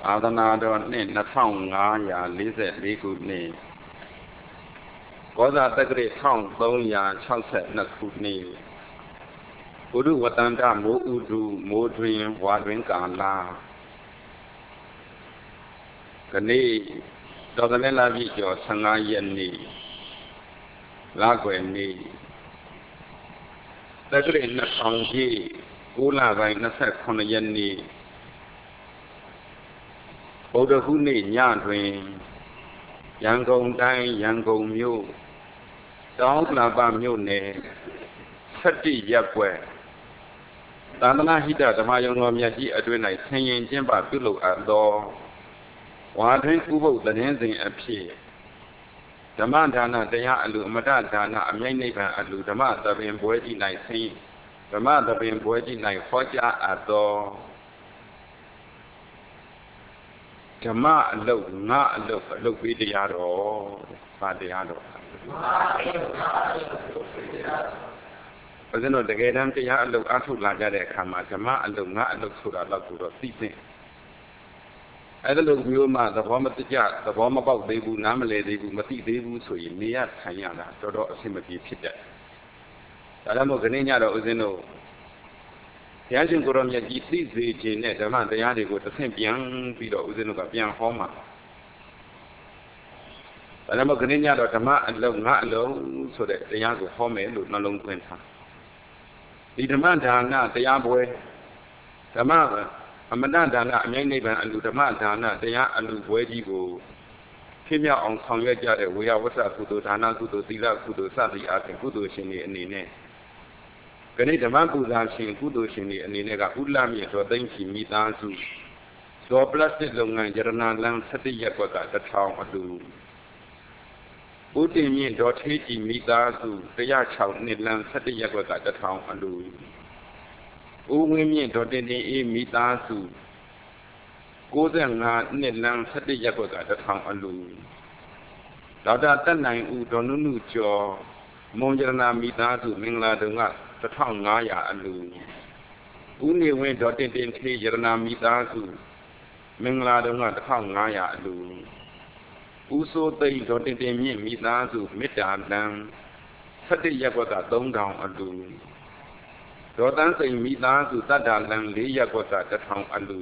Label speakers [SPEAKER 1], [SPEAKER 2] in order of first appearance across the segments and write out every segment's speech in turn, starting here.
[SPEAKER 1] သာသနာတော်နှစ်2544ခုနှစ်ကောဇာတက္ကရာ1362ခုနှစ်ဘုဒ္ဓဝတ္တန္တမိုးဥဒုမိုးတွင်ဝါတွင်ကာလကနေ့တော်သလဲလပြည့်ကျော်15ရက်နေ့လကွယ်နေ့တက္ကရာ2000ပြည့်9လပိုင်း29ရက်နေ့ဗုဒ္ဓဟူးနေ့ညတွင်ရန်ကုန်တိုင်းရန်ကုန်မြို့တောင်ဥက္ကလာပမြို့နယ်7ရပ်ကွက်သာသနာဟိတဓမ္မယုံတော်မြတ်ကြီးအတွင်း၌ဆင်ရင်ကျင်းပပြုလုပ်အပ်သောဝါတွင်ဥပုသ်သတင်းစဉ်အဖြစ်ဓမ္မဒါနတရားအလူအမတဒါနအမြိုက်နိဗ္ဗာန်အလူဓမ္မသဘင်ပွဲကြီး၌ဆင်းဓမ္မသဘင်ပွဲကြီး၌ဟောကြားအပ်သောဓမ္မအလုတ်ငါအလုတ်ပေးတရားတော်ပါတရားတော်ဦးဇင်းတို့တကယ်တမ်းတရားအလုတ်အထုတ်လာကြတဲ့အခါမှာဓမ္မအလုတ်ငါအလုတ်ဆိုတာတော့ကိုတော့သိသိအဲ့ဒါလိုမျိုးမှသဘောမတကျသဘောမပေါက်သေးဘူးနားမလည်သေးဘူးမသိသေးဘူးဆိုရင်နေရထိုင်ရတာတော်တော်အဆင်မပြေဖြစ်တယ်ဒါကြောင့်မို့ခဏညတော့ဦးဇင်းတို့ဘုရားရှင်ကိုရောမြတ်ကြီးသိစေခြင်းနဲ့ဓမ္မတရားတွေကိုတစ်ဆင့်ပြန်ပြီးတော့ဦးဇင်းတို့ကပြန်ဟောမှာဒါကြောင့်မို့ခဏညတော့ဓမ္မအလုံးငါအလုံးဆိုတဲ့တရားကိုဟောမယ်လို့နှလုံးသွင်းထားဒီဓမ္မဒါနတရားပွဲဓမ္မအမတဒါနအမြိုက်နိဗ္ဗာန်အလူဓမ္မဒါနတရားအလူပွဲကြီးကိုဖြစ်မြောက်အောင်ဆောင်ရွက်ကြတဲ့ဝေယဝတ္တကုသိုလ်ဒါနကုသိုလ်သီလကုသိုလ်စသည်အားဖြင့်ကုသိုလ်ရှင်တွေအနေနဲ့ခဏဓမ္မပူဇာရှင်ကုသိုလ်ရှင်တွေအနေနဲ့ကဥလမြင့်တော်သိမ့်ချီမိသားစုဇော်ပလတ်တစ်လုပ်ငန်းရတနာလမ်း7ရပ်ကွက်က1000အလူဦးတင်မြင့်တော်ထေးကြည်မိသားစု106နှစ်လမ်း7ရပ်ကွက်က1000အလူဦးဝင်းမြင့်တော်တင်တင်အေးမိသားစု95နှစ်လမ်း7ရပ်ကွက်က1000အလူဒေါက်တာတက်နိုင်ဦးဒေါ်နုနုကျော်မွန်ရတနာမိသားစုမင်္ဂလာတုံက1500အလူဦးနေဝင်းဒေါ်တင်တင်ထေးရတနာမိသားစုမင်္ဂလာတုံက1500အလူဦးစိုးသိန်းဒေါ်တင်တင်မြင့်မိသားစုမေတ္တာလမ်း7ရပ်ကွက်က3000အလူဒေါ်တန်းစိန်မိသားစုတတ္တာလမ်း4ရပ်ကွက်က1000အလူ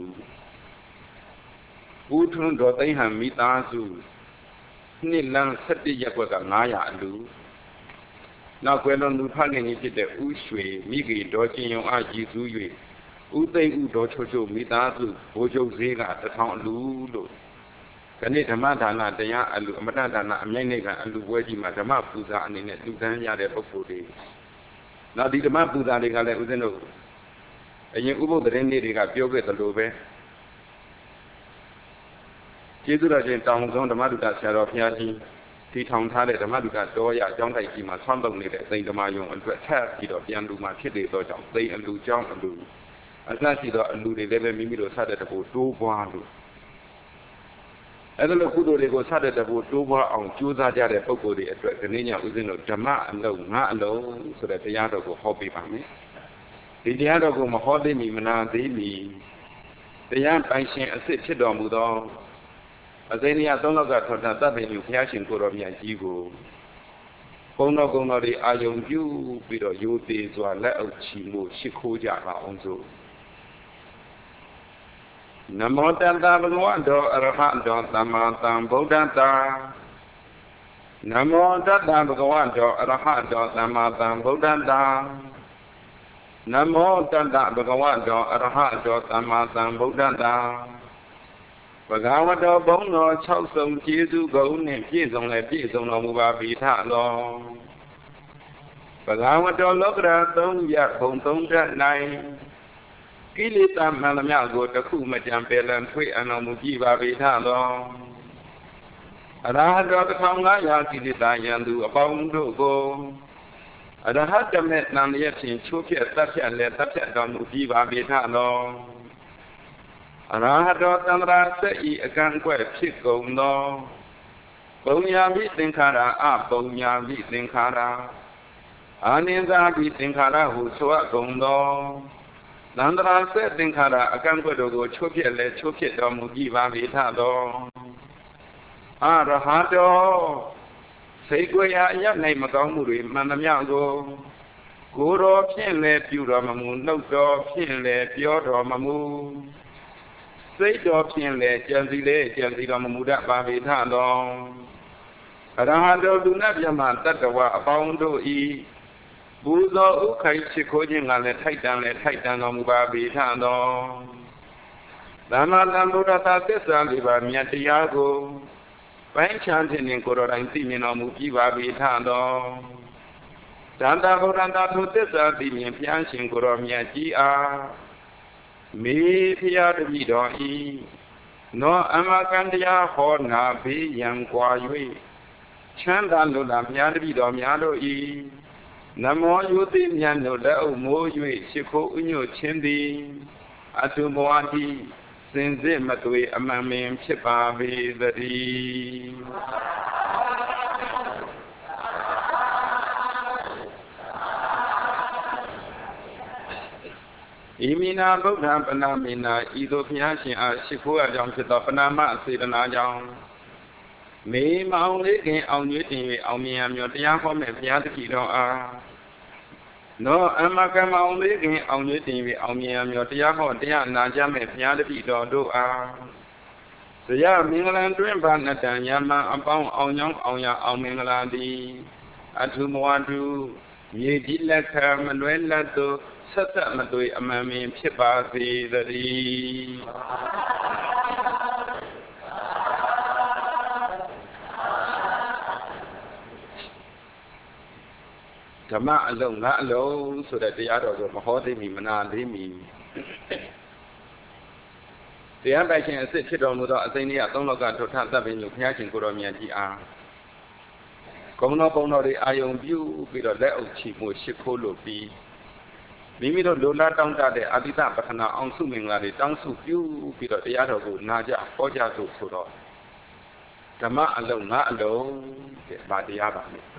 [SPEAKER 1] ဦးထွန်းဒေါ်သိန်းဟန်မိသားစု2လမ်း7ရပ်ကွက်က900အလူနောက်ကွယ်လွန်သူဖခင်ကြီးဖြစ်တဲ့ဦးရွှေမိဂီဒေါ်ကျင်ယုံအားရည်စူး၍ဦးသိန်းဦးဒေါ်ချိုချိုမိသားစုဘိုးချုပ်ဈေးက1000အလူလို့ခဏဓမ္မဒါနတရားအလူအမတဒါနအမြိုက်နိဗ္ဗာန်အလူပွဲကြီးမှာဓမ္မပူဇာအနေနဲ့လူတန်းရတဲ့ပုဂ္ဂိုလ်တွေနောက်ဒီဓမ္မပူဇာတွေကလည်းဦးဇင်းတို့အရင်ဥပုသ်သတင်းလေးတွေကပြောခဲ့သလိုပဲကျေးဇူးတော်ရှင်တောင်ဆုံးဓမ္မဒုက္ခဆရာတော်ဘုရားကြီးတည်ထောင်ထားတဲ့ဓမ္မဒုက္ခတော်ရအကြောင်းတိုက်ကြီးမှာဆွမ်းလုပ်နေတဲ့အသိဓမ္မယုံအတွက်ထပ်ပြီးတော့ပြန်လူမှာဖြစ်နေသောကြောင့်သိအလူကြောင့်အလူအစရှိသောအလူတွေလည်းပဲမိမိတို့စတဲ့တဖို့တိုးပွားလို့အဲ့ဒါလိုကုသိုလ်တွေကိုစတဲ့တဖို့တိုးပွားအောင်ကြိုးစားကြတဲ့ပုဂ္ဂိုလ်တွေအတွက်ဒီနေ့ညဦးဇင်းတို့ဓမ္မအလုံးငါအလုံးဆိုတဲ့တရားတော်ကိုဟောပေးပါမယ်ဒီတရားတော်ကိုမဟောသိမီမနာသေးမီတရားပိုင်ရှင်အစ်စ်ဖြစ်တော်မူသောအစိမ်းရ3လောက်ကထောက်တာတပ်ပင်လူဘုရားရှင်ကိုတော်မြတ်ကြီးကိုကုံတော်တွေအာယုံပြုပြီးတော့ရိုသေစွာလက်အုပ်ချီမှုရှိခိုးကြပါအောင်စို့နမောတတ္တဗုဒ္ဓဝါဒောအရဟံဒောသမ္မာသမ္ဗုဒ္ဓတ္တနမောတတ္တဗုဒ္ဓဝါဒောအရဟံဒောသမ္မာသမ္ဗုဒ္ဓတ္တနမောတတ္တဗုဒ္ဓဝါဒောအရဟံဒောသမ္မာသမ္ဗုဒ္ဓတ္တဘဂဝတောဘုံတော်6ဆုံးကျေးဇူးကုန်နှင့်ပြည့်စုံလည်းပြည့်စုံတော်မူပါပြီထသောဘဂဝတောလောကရာ3ရပ်ဘုံ3ဓာတ်၌ကိလေသာမှန်သမျှကိုတစ်ခုမကြံပယ်လံထွေးအံတော်မူကြည်ပါပြီထသောအရဟတော1500ကိလေသာယံသူအပေါင်းတို့ကိုအရဟတမေတန်လျက်ဖြင့်ချိုးဖြက်တတ်ဖြတ်လည်းတတ်ဖြတ်တော်မူကြည်ပါပြီထသောအရဟတောသံဃာစေဤအကန့်အကွက်ဖြစ်ကုန်သောပုံညာမိသင်္ခါရအပုံညာမိသင်္ခါရအာနိသပိသင်္ခါရဟုဆိုအပ်ကုန်သော Nandra said Dinkara, a can go to Chopia, let Chopia Dom give a vitado. Ah, Rahato. Say go ya name a Domuri, Manamiago. Guru Pin let you Ramamu, no dog, Pin let your Ramamu. Say dog, Pin let Janzi Ramamuda Babitado. Arahado do not yaman that the wa bound to eat. Buzo Ukai Chikojin and let Titan on Mubabi Tando. Dama Nambuda Tessa Liva Miatiago. Bank chanting in Korantin on Mukibabi Tando. Danda Horanda to Tessa, the Pianchin Koromia Gia. Me Pia the Vido E. No Amakandia Horna be young Quayui. Chandan Lula Miado Miado E. Namo Yuti Yano Lao Mo Yui Shiko Unyo Chindi Atumoati Sinze Matui Amamim Chipavi Vadi Imina Buddha Panamina Ethiopian Shikua Jam Chitapanama Sidana Jam Me Mauli on Yuti on me and your Diakom and Piatido No, Amakama only on Yuti on me and your Diako Diana Jam and Piatido do The young Mingland dream Banatan Yama upon on young on your on Minglandi Atumoadu Ye did like her Manuela to Sata Matui Amami Chipasi the Tama alone, not alone, so that the other of Mahodi Mana Limi. The ambassador and sit on without a thing I don't look at to Tata in your passion, Goromia GR. Come up on the iron view with a little cheap with Shikolo B. Mimi don't do not down that the Adita Patana on swimming like the Dansu view with the other good Naja, Oja to Suro. Tama alone, not alone, by the other.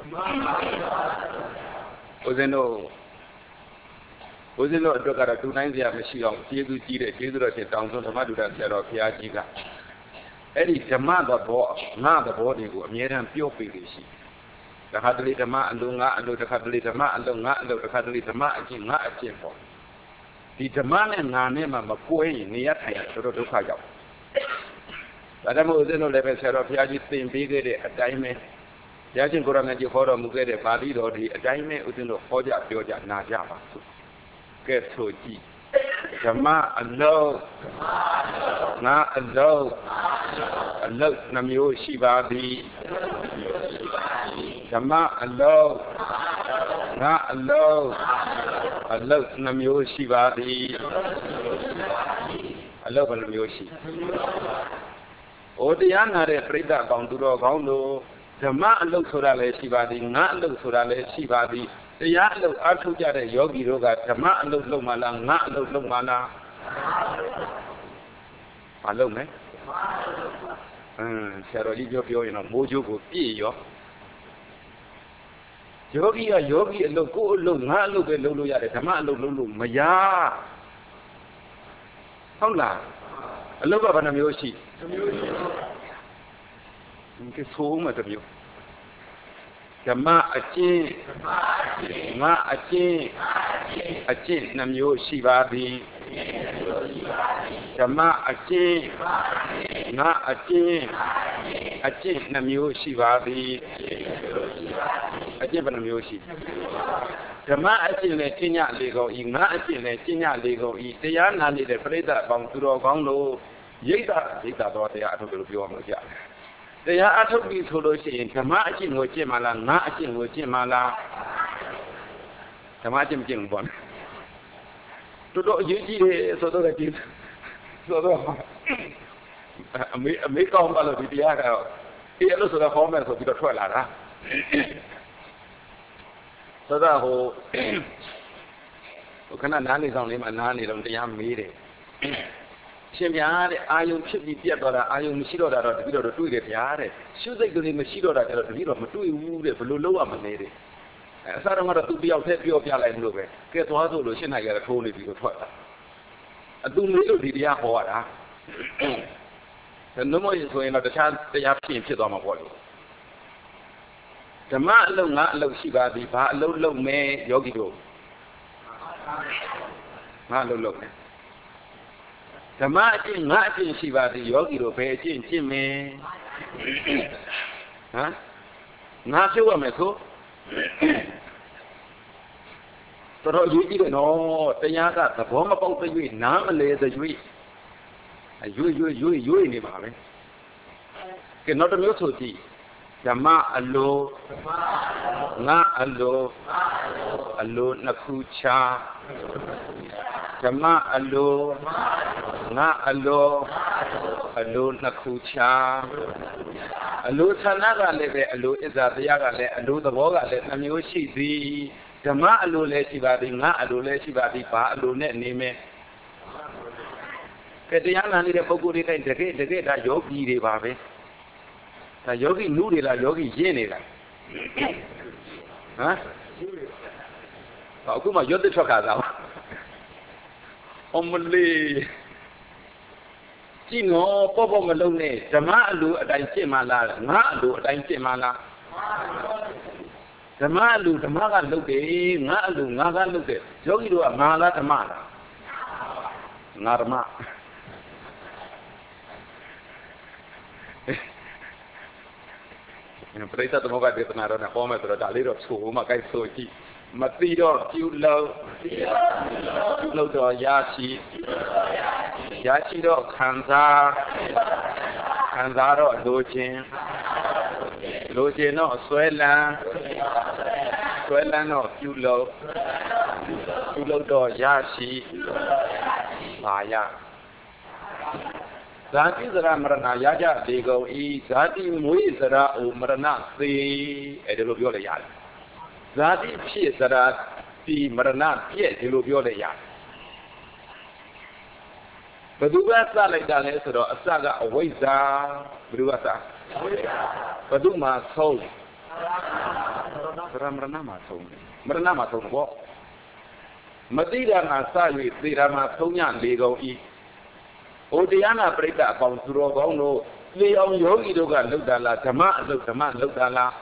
[SPEAKER 1] Ozeno Dogara 2 9 machine of Jesu Jesu down to the Madura said of Piajiga. Eddie, the mother bought, not the body, made him pure Pilishi. The Hadlita Ma and Lunga and the Hadlita Ma and Lunga and the Hadlita Ma and not a chimpo. The Taman and Nanema Makui near Tokayo. Madame Ozeno level said of Piaji thing bigger a diamond. Yajin Goranaji Horo Mugere Badi or the Daime Udino Hoja Pioja Najava. Get so deep. Jama alone. Na alone. Alone Namio Shibadi. Jama alone. Na alone. Alone Namio Shibadi. Alone Namioshi. Odiana Frida Gonduro Gondo. The man looks for a Shibadi, not look for a Shibadi. The young look Artuja Yogi Roga, the man looks Lomala, not look Lomala. Hello, man. Sarolio in a mojo yo. Yogi, look good, look, not look at Luluya, the man look Lulu, Maya. Hola. A look of an Amyoshi. Cái số mà tập nhiều Jama achi namyo Shivadi Jama achi namyo Shivadi achi namyo Shi Jama achi le chinya lego inga achi le chinya lego I tia na ni de preda bang turo gong lo yita do tia atho lo pyo ma ja They are to be solo saying, Tamachin or Jimala, Nachin or Jimala Tamachin Jim one. To do you so that it so make on all of the other. Here also the home of the toilet. So that whole cannot nanny on him and nanny on the young meeting. Shemiare, I am chippy Piatora, I am Shiro that the video to the Piare. Should they go in the Shiro that the video of Matui, Lulu Amanere? As I don't want to be out there, Pio Piala and Lube. Get to Lucian, I get a holy view of သူမေးလို့ဒီတရားဟောရတာနှမို့ဆိုရင်တော့တခြားတရားဖြစ်သွားမှာပေါ့လို့ဓမ္မအလုံးငါအလုံးရှိပါသည်ဘာအလုံးလုံးမဲယောဂီတို့ငါအလုံးလုံးမဲဓမ္မအကျင့်ငါအကျင့်ရှိပါသည်ယောဂီတို့ဘယ်အကျင့်ကျင့်မယ်ဟမ်ငါပြောရမယ်ဆိုတော်ယူကြည့်တယ်နော်တရားကသဘောမပေါက်သေး၍နားမလဲသေး၍ရွေ့နေပါပဲကဲနောက်တစ်မျိုးဆိုကြည့်ဓမ္မအလိုငါအလိုနှစ်ခုချာဓမ္မအလိုငါအလိုနှစ်ခုချာအလိုဌာနကလည်းပဲအလိုဣဇာတရားကလည်းအလိုသဘောကလည်းနှမျိုးရှိသည်ဓမ္မအလိုလည်းရှိပါသည်ငါအလိုလည်းရှိပါသည်ဘာအလိုနဲ့နေမယ်ကဲတရားနာနေတဲ့ပုဂ္ဂိုလ်တွေတိုင်းတကယ်ဒါယောဂီတွေပါပဲဒါယောဂီနုတွေလားယောဂီရင်းနေလားဟမ်အခုမှရွတ်တဲ့ထွက်ခါသားအမလေးကြည့်နော်ပေါ့မလုံးနဲ့ဓမ္မအလိုအတိုင်းရှင်းမှလားငါအလိုအတိုင်းရှင်းမှလားဓမ္မအလိုဓမ္မကလုပ်တယ်ငါအလိုငါကလုပ်တယ်ယောဂီတို့ကငါလားဓမ္မလားငါဓမ္မပရိသတ်သမုပ္ပါဒေသနာတော်နဲ့ဟောမယ်ဆိုတော့ဒါလေးတော့ဆိုမှကိုက်ဆိုကြည့်မသိတော့ပြုလို့တော့ရရှိတော့ခံစားတော့လိုချင်တော့ဆွဲလန်းတော့ပြုလို့တော့ရရှိပါရဇာတိစရမရဏရကြဒီကုန်ဤဇာတိမွေးစရာအိုမရဏသေအဲ့ဒါလိုပြောလိုက်ရတယ်ဇာတိဖြစ်စရာဒီမရဏပြည့်ဒီလိုပြောလိုက်ရတယ်ဘယ်သူကစလိုက်တာလဲဆိုတော့အစကအဝိဇ္ဇာဘယ်သူကစဘယ်သူမှဆုံးစရမရဏမှာဆုံးမရဏမှာဆုံးပေါ့မသိတာကစ၍သေတာမှာသုံးည၄ကုန်ဤဟိုတရားနာပရိသတ်အပေါင်းသူတော်ကောင်းတို့လေအောင်ယောဂီတို့ကလှုပ်တာလားဓမ္မအလုပ်ဓမ္မလှုပ်တာလား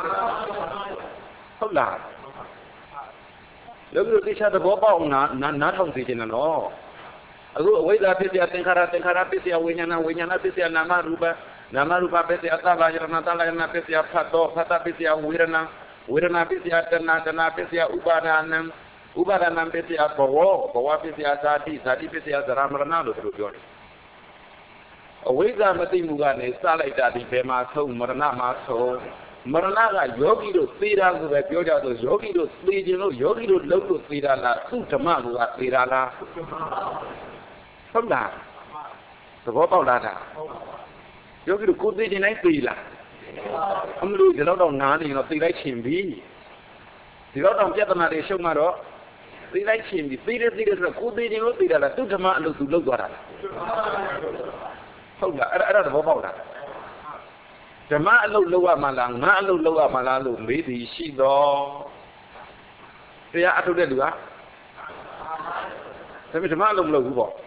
[SPEAKER 1] ဟုတ်လားယောဂီတို့သိချသဘောပေါက်နားထောင်သိခြင်းနော်အခုအဝိဇ္ဇာပစ္စယသင်္ခါရပစ္စယဝိညာဏပစ္စယနာမရူပပစ္စယသဗ္ဗယရဏပစ္စယဖတ်ပစ္စယဝေဒနာပစ္စယတဏပစ္စယဥပါဒနာပစ္စယဘဝပစ္စယဇာတိပစ္စယဇရာမရဏလို့သူတို့ပြောတယ်အဝိဇ္ဇာမသိမှုကနေစလိုက်တာဒီဘယ်မှာဆုံးမရဏမှာဆုံးမရဏကယောဂီတို့သေတာကိုပဲပြောကြဆိုယောဂီတို့သေခြင်းလို့ယောဂီတို့လှုပ်လို့သေတာလားသူဓမ္မကသေတာလားဟုတ်လားသဘောပေါက်လားယောဂီတို့ကိုသေခြင်းတိုင်းသေလားအမလို့ဒီတော့နားနေတော့သေလိုက်ခြင်းပြီဒီတော့ပြဿနာတွေရှုံမှတော့သေလိုက်ခြင်းပြီသေတယ်ဆိုတော့ကိုသေခြင်းလို့သေတာလားသူဓမ္မအလုပ်သူလုပ်သွားတာလားဟုတ်လားအဲ့ဒါသဘောပေါက်လားဓမ္မအလုပ်လုပ်ရမှလားငါအလုပ်လုပ်ရမှလားလို့မေးသည်ရှိတော့တရားအထုတ်တဲ့လူကဒါပေမဲ့ဓမ္မအလုပ်မလုပ်ဘူးပေါ့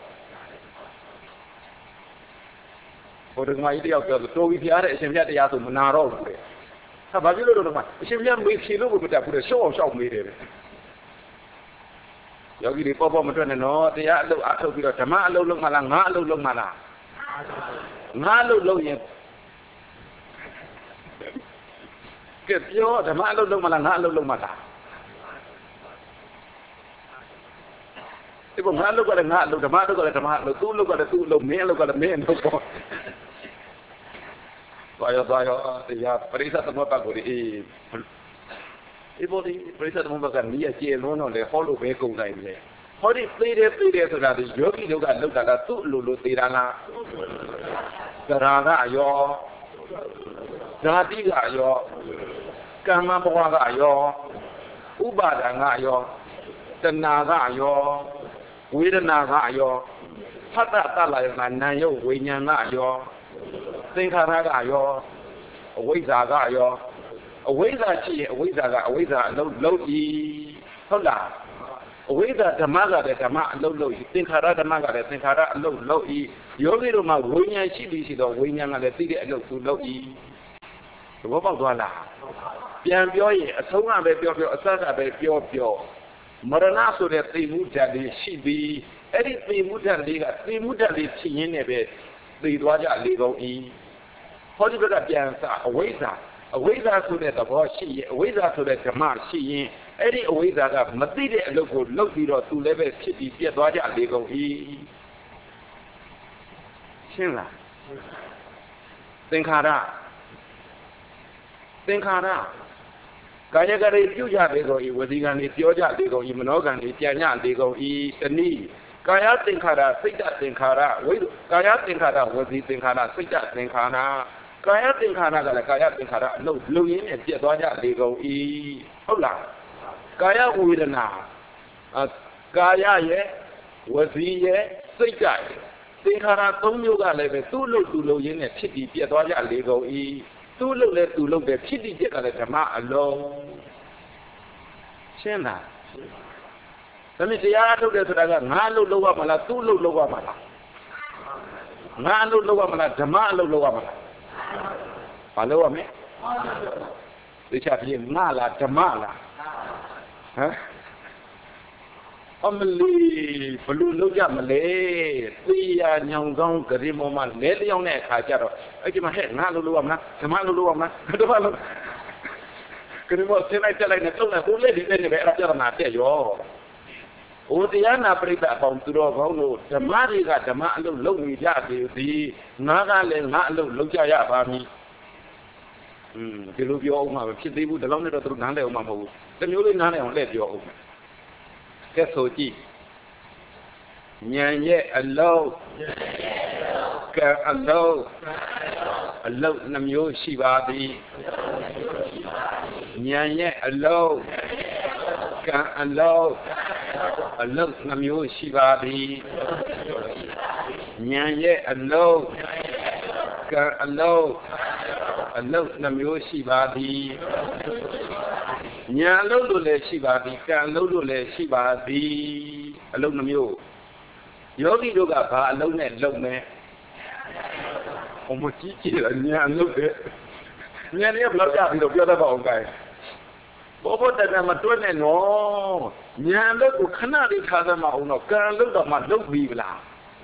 [SPEAKER 1] ဟိုတက္ကမကြီးတယောက်ပြောတိုးပြီးဖျားတဲ့အရှင်ဖျားတရားဆိုမနာတော့ဘူးလေဟာဘာဖြစ်လို့တော့အရှင်ဖျားမေးဖြေလို့ကိုမတတ်ဘူးလေရှော့အောင်ရှောက်မေးတယ်ပဲယောဂီတွေပေါ့မတွက်နဲ့နော်တရားအလုပ်အထုတ်ပြီးတော့ဓမ္မအလုပ်လုပ်မှလားငါအလုပ်လုပ်မှလားငါအလုပ်လုပ်ရင်ကဲပြောဓမ္မအလုပ်လုပ်မှလားငါအလုပ်လုပ်မှလားဒီပေါ်ငါအလုပ်ကလည်းငါအလုပ်ဓမ္မအလုပ်ကလည်းဓမ္မအလုပ်သူ့အလုပ်ကလည်းသူ့အလုပ်မင်းအလုပ်ကလည်းမင်းအလုပ်ပေါ့သွားရောတရားပရိသတ်သမဘကိုဒီပေါ်ဒီပရိသတ်သမဘကနီးအကျေလုံးတော့လေဟောလို့ပဲကုန်နိုင်တယ်ဟောဒီသေးတယ်ဆိုတာဒီယောဂီတို့ကလောက်တာလားသူ့အလိုလိုသေးတာလားသရာကရောဓာတိကရောကမ္မဘဝကရောဥပါဒံကရောတဏှာကရောဝေဒနာကရောဖတ်တလာယနာယုတ်ဝိညာဏကရောသင်္ခါရကရောအဝိဇ္ဇာကရောအဝိဇ္ဇာရှိရင်အဝိဇ္ဇာကအဝိဇ္ဇာအလုံးလုံးကြီးဟုတ်လားအဝိဇ္ဇာဓမ္မကလည်းဓမ္မအလုံးလုံးသင်္ခါရဓမ္မကလည်းသင်္ခါရအလုံးလုံးဤယောဂီတို့မှာဝိညာဉ်ရှိပြီးရှိတော့ဝိညာဉ်ကလည်းသိတဲ့အလုံးသူလုံးဤသဘောပေါက်သွားလားပြန်ပြောရင်အဆုံးကပဲပြောပြောအစကပဲပြောပြောမရဏဆိုတဲ့သိမှုဓာတ်လေးရှိပြီးအဲ့ဒီသိမှုဓာတ်လေးကသိမှုဓာတ်လေးဖြစ်ရင်းနဲ့ပဲသိသွားကြလေကုန်ဤဟောဒီဘက်ကပြန်စအဝိဇ္ဇာဆိုတဲ့သဘောရှိရင်အဝိဇ္ဇာဆိုတဲ့ဓမ္မရှိရင်အဲ့ဒီအဝိဇ္ဇာကမသိတဲ့အလုပ်ကိုလုပ်ပြီးတော့သူလည်းပဲဖြစ်ပြီးပြတ်သွားကြလေကုန်ဤရှင်းလားသင်္ခါရကာယကရိပြုကြလေကုန်ဤဝစီကံတွေပြောကြလေကုန်ဤမနောကံတွေကြံ့ညလေကုန်ဤတနည်းကာယသင်္ခါရစိတ်တသင်္ခါရကာယသင်္ခါရဝစီသင်္ခါရစိတ်တသင်္ခါရကာယသင်္ခါရကလည်းကာယသင်္ခါရအလုပ်လုပ်ရင်းနဲ့ပြတ်သွားကြလေကုန်ဤဟုတ်လားကာယဝေဒနာကာယရဲ့ဝစီရဲ့စိတ်ရဲ့သင်္ခါရ၃မျိုးကလည်းပဲသူ့လုပ်ရင်းနဲ့ဖြစ်ပြီးပြတ်သွားကြလေကုန်ဤသူ့လုပ်လဲသူ့လုပ်တယ်ဖြစ်ပြီးပြတ်ကလည်းဓမ္မအလုံးရှင်းလားဒါနဲ့တရားထုတ်တယ်ဆိုတာကငါလုပ်ရမလားသူ့လုပ်ရမလားငါလုပ်ရမလားဓမ္မအလုပ်လုပ်ရမလားဘာလုပ်ရမလဲသိချပြင်းငါလားဓမ္မလားဟမ်အမလီဘလို့လုပ်ကြမလဲသိရညောင်ကောင်းကြရင်မောမလဲလျောင်းတဲ့အခါကျတော့အဲ့ဒီမှာဟဲ့ငါလုပ်ရမလားဓမ္မလုပ်ရမလားဓမ္မလုပ်ကြရင်မောဆင်းလိုက်တက်လိုက်နဲ့တုံးလိုက်ဟိုလက်ဒီလက်နဲ့ပဲအဲ့ဒါပြဿနာတက်ရောဟိုတရားနာပရိသတ်အပေါင်းသူတော်ကောင်းတို့ဓမ္မတွေကဓမ္မအလုပ်လုပ်နေကြသည်ဒီငါကလည်းငါအလုပ်လုပ်ကြရပါမည်ဒီလိုပြောအောင်မှာဖြစ်သေးဘူးဒီလောက်နဲ့တော့သူတို့နားလည်အောင်မှာမဟုတ်ဘူးတမျိုးလေးနားလည်အောင်လက်ပြောအောင်ကဲဆိုကြည့်ဉာဏ်ရဲ့အလုံးကံအလုံးနှမျိုးရှိပါသည်ဉာဏ်ရဲ့အလုံးကံအလုံးနှမျိုးရှိပါသည်ဉာဏ်ရဲ့အလုံးကံအလုံးနှမျိုးရှိပါသည်ညာအလုံးလို့လည်းရှိပါသည်ကံအလုံးလို့လည်းရှိပါသည်အလုံးနှမျိုးယောဂီတို့ကဘာအလုံးနဲ့လုံမယ်အမကြီးကြီးညာအလုံးတဲ့ညာလေးဘလောက်ကြပြီးတော့ပြောတတ်ပါအောင်ကဲဘောတကမတွက်နဲ့နော်ညာအလုံးကိုခဏလေးထားသမှာအောင်တော့ကံအလုံးတော့မှလုံပြီလား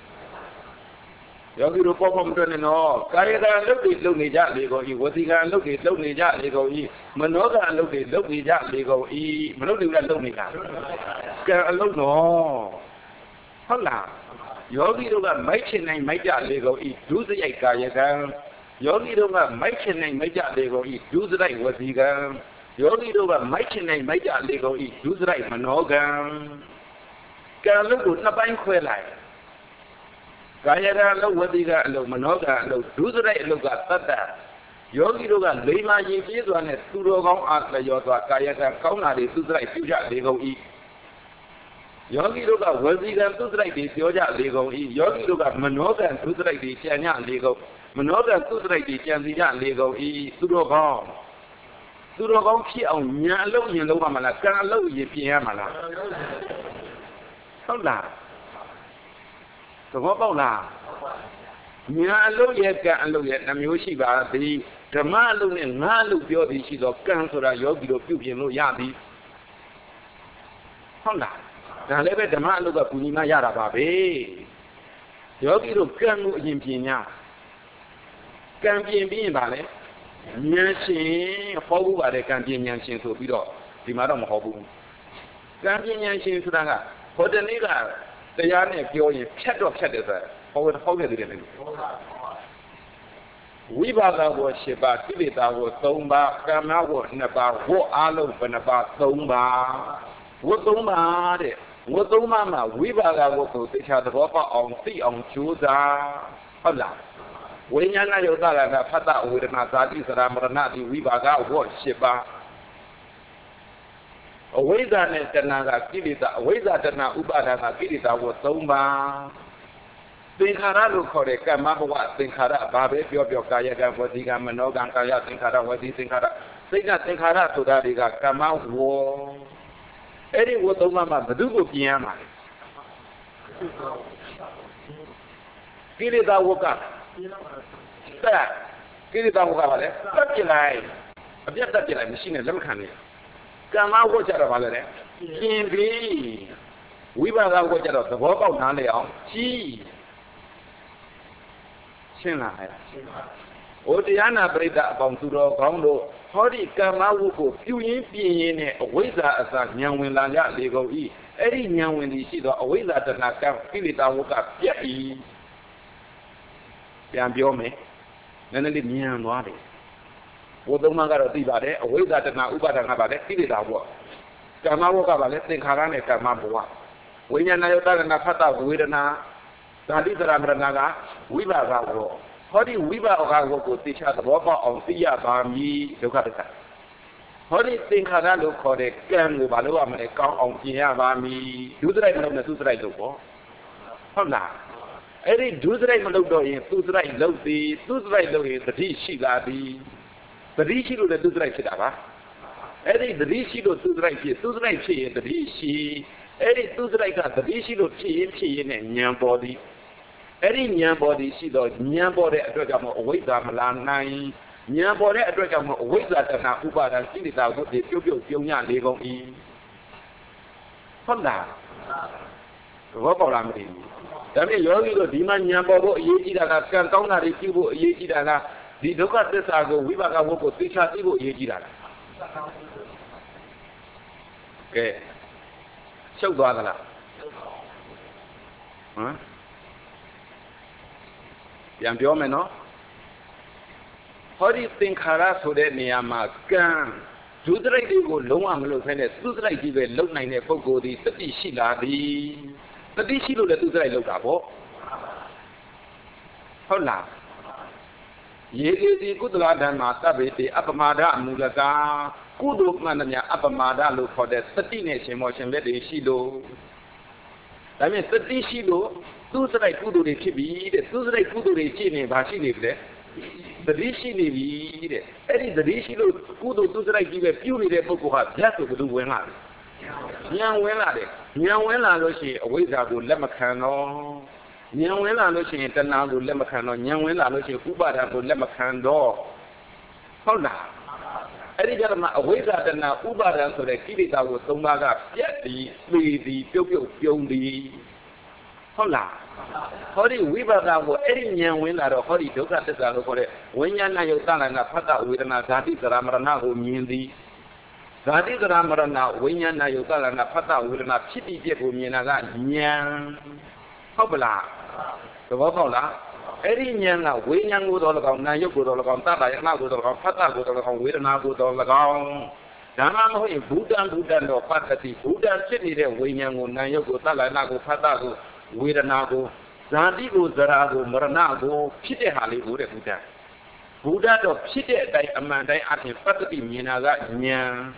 [SPEAKER 1] ယောဂီတို့ပေါ်မတွက်နဲ့နော်ကာယကံလုပ်တွေလုပ်နေကြလေကုန်ဤဝစီကံလုပ်တွေလုပ်နေကြလေကုန်ဤမနောကံလုပ်တွေလုပ်နေကြလေကုန်ဤမလုပ်တွေလည်းလုပ်နေတာကံအလုံးနော်ဟုတ်လားယောဂီတို့ကမိုက်ချင်နိုင်မိုက်ကြလေကုန်ဤဒုစရိုက်ကာယကံယောဂီတို့ကမိုက်ချင်နိုင်မိုက်ကြလေကုန်ဤဒုစရိုက်ဝစီကံယောဂီတို့ကမိုက်ချင်နိုင်မိုက်ကြလေကုန်ဤဒုစရိုက်မနောကံကံလုပ်ကိုနှစ်ပိုင်းခွဲလိုက်ကာယကအလုပ်ဝတိကအလုပ်မနောကအလုပ်ဒုစရိုက်အလုပ်ကတတ္တယောဂီတို့ကလိမ္မာရင်ပြေးစွာနဲ့သူတော်ကောင်းအားလျော်စွာကာယကကောင်းတာတွေသူစရိုက်ပြုကြလေကုန်၏ယောဂီတို့ကဝစီကံသူစရိုက်တွေပြောကြလေကုန်၏ယောဂီတို့ကမနောကံသူစရိုက်တွေကြံ့ညလေကုန်မနောကံသူစရိုက်တွေကြံစီကြလေကုန်၏သူတော်ကောင်းဖြစ်အောင်ညာအလုပ်ရင်လုပ်ရမလားကံအလုပ်ရင်ပြင်ရမလားဟုတ်လားသဘောပေါက်လားညာအလုပ်ရဲ့ကံအလုပ်ရဲ့နှမျိုးရှိပါသည်ဓမ္မအလုပ်နဲ့ငါအလုပ်ပြောသည်ရှိသောကံဆိုတာယောဂီတို့ပြုပြင်လို့ရသည်ဟုတ်လားဒါလည်းပဲဓမ္မအလုပ်ကပူညီမရတာပါပဲယောဂီတို့ကံကိုအရင်ပြင်냐ကံပြင်ပြီးရင်ဗာလဲဉာဏ်ရှင်ဟောဘူးပါတယ်ကံပြင်ဉာဏ်ရှင်ဆိုပြီးတော့ဒီမှာတော့မဟောဘူးကံပြင်ဉာဏ်ရှင်ဆိုတာကဟောတနေ့ကတရားနဲ့ပြောရင်ဖြတ်တော့ဖြတ်တယ်ဆိုဟုတ်တယ်တယ်လေဝိပါကဝ၈ပါးကိလေသာဝ၃ပါးကမ္မဝ၂ပါးဝအားလုံးဘယ်နှပါး၃ပါးဝ၃ပါးတဲ့ဝ၃ပါးမှာဝိပါကဝကိုသိချာသဘောပေါက်အောင်သိအောင်ကြိုးစားဟုတ်လားဝိညာဏယုတ်တာကဖတ်တာဝေဒနာဇာတိစရာမရဏတိဝိပါကဝ၈ပါးအဝိဇ္ဇာနဲ့တဏှာကကိလေသာအဝိဇ္ဇာတဏှာဥပါဒာကကိလေသာကို၃ပါးသင်္ခါရလို့ခေါ်တဲ့ကမ္မဘဝသင်္ခါရဘာပဲပြောကာယကံဝစီကံမနောကံကာယသင်္ခါရဝစီသင်္ခါရစိတ်ကသင်္ခါရဆိုတာတွေကကမ္မဝ Any what the mama do piano. Feel it that woke up. Feel it that woke up. Touch your eye. A bit that your machine is looking. Come out, watch out about it. Can't be. We were out watch out the walk out down there. Gee. Shinla. Odiana break that bound to the ground. How did come out with few in a ways as a young when Langa they go eat. Any young when they see the away that the Naka feel it that woke up. Yeah. Biome. Then I did me and Wadi. What the Mangara Tibade, away that the Nauba and Abade, feel it that work. Kamawoka, let's think Harane Kamabua. When you're not and Napata, Widana, Dadi Ramanaga, Wiba Go. How do Wiba or go teach us the Wapa of Sia Bami, Lucata? How do you think Harano called a gang with Balua and a count on Sia Bami? Do the right number to try to go? Hold on. Any do the right logo in, do the right low, do the right low in the Rishi Labi. The Rishi to the do the right Chidava. Any the Rishi to the right here, do the right here, the Rishi. Any do the right the Rishi to tea in Nyam body. Any Nyam body, she does Nyam body at Dragamo, away that Milan 9. Nyam body at Dragamo, away that Nakuba and see it out with the Pyongyang legal in. Honda. Robolambi. That means you're demand Yambo, Yidana, Cantona, the Kibo, Yidana, the Doctor Sago, Vivaga Woko, Tisha, Yidana. Okay. So, Guadala. Huh? Yambiomeno? How do you think Hara so that Niama can? Do the right go long and look and do the right give a look like a Fogo, the Shila, the Dishilu that do the right look up. Hola. Ye the good lad and Matabe, the Apamada Mulata, good look manania Apamada look for the 13 emotion that they shido. I mean, 13 shido, do the right good they chibi, the do the right good they chini, Bashi live there. The Rishi live, any the Rishi look good to the right give a few little book just to do when I. Young Wella Loshi, always I would Lemacano. Young Wella Loshi, and now do Lemacano, Young Wella Loshi, Ubada to Lemacando. Hold on. Any gentleman away that now Ubada so the Kibita was so mad up, yet the Pio. Hold on. How do you weave out any young winner or how do you look at the for it? When you're not your son and a pata with an Azati Ramana who mean the Zadi Ramana, when you're not your son and a pata with an Chitty Jebu Minaga, Yan Hopla. The Wapola, any young, when young would all about Nayo good all about Tata, and now good about Pata good all about with an good all about. Dama in Buddha or Patati, Buddha City, when young Nayo good Nago Pata with an ago. Zandigo, Zarago, Maranago, Chite Hollywood, Buddha of Chite, by Amanda at his Patati Minaga, Nya.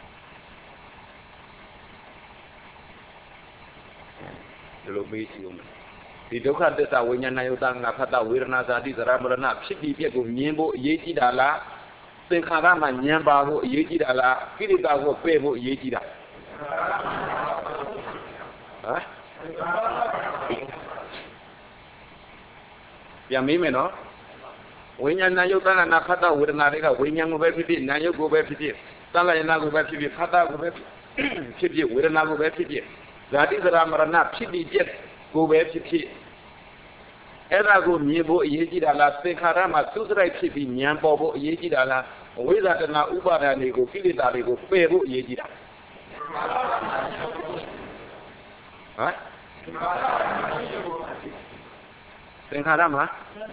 [SPEAKER 1] The Lobatium. The Doka Desa, when Yanayotang, Napata, Wirnaza, Ramana, Chiti, Nimbo, Yeti Dala, Senkarama, Nyambago, Yeti Dala, Kiribago, Pebo, Yeti Dala. Yamimeno, when you're Nayota and Napata with an Ariga, when you're over with it, now you go back to it. Sala and Nago back to it, Pata go back to it, with another back to it. That is a Ramarana, Chidi jet, go back to it. Erago, Nibo, Yedala, Sekarama, Sudra Chibi, Nyambo, Yedala, with that and Uba and they go, feel it that they go, Pebo, Yedida. Huh? Senkarama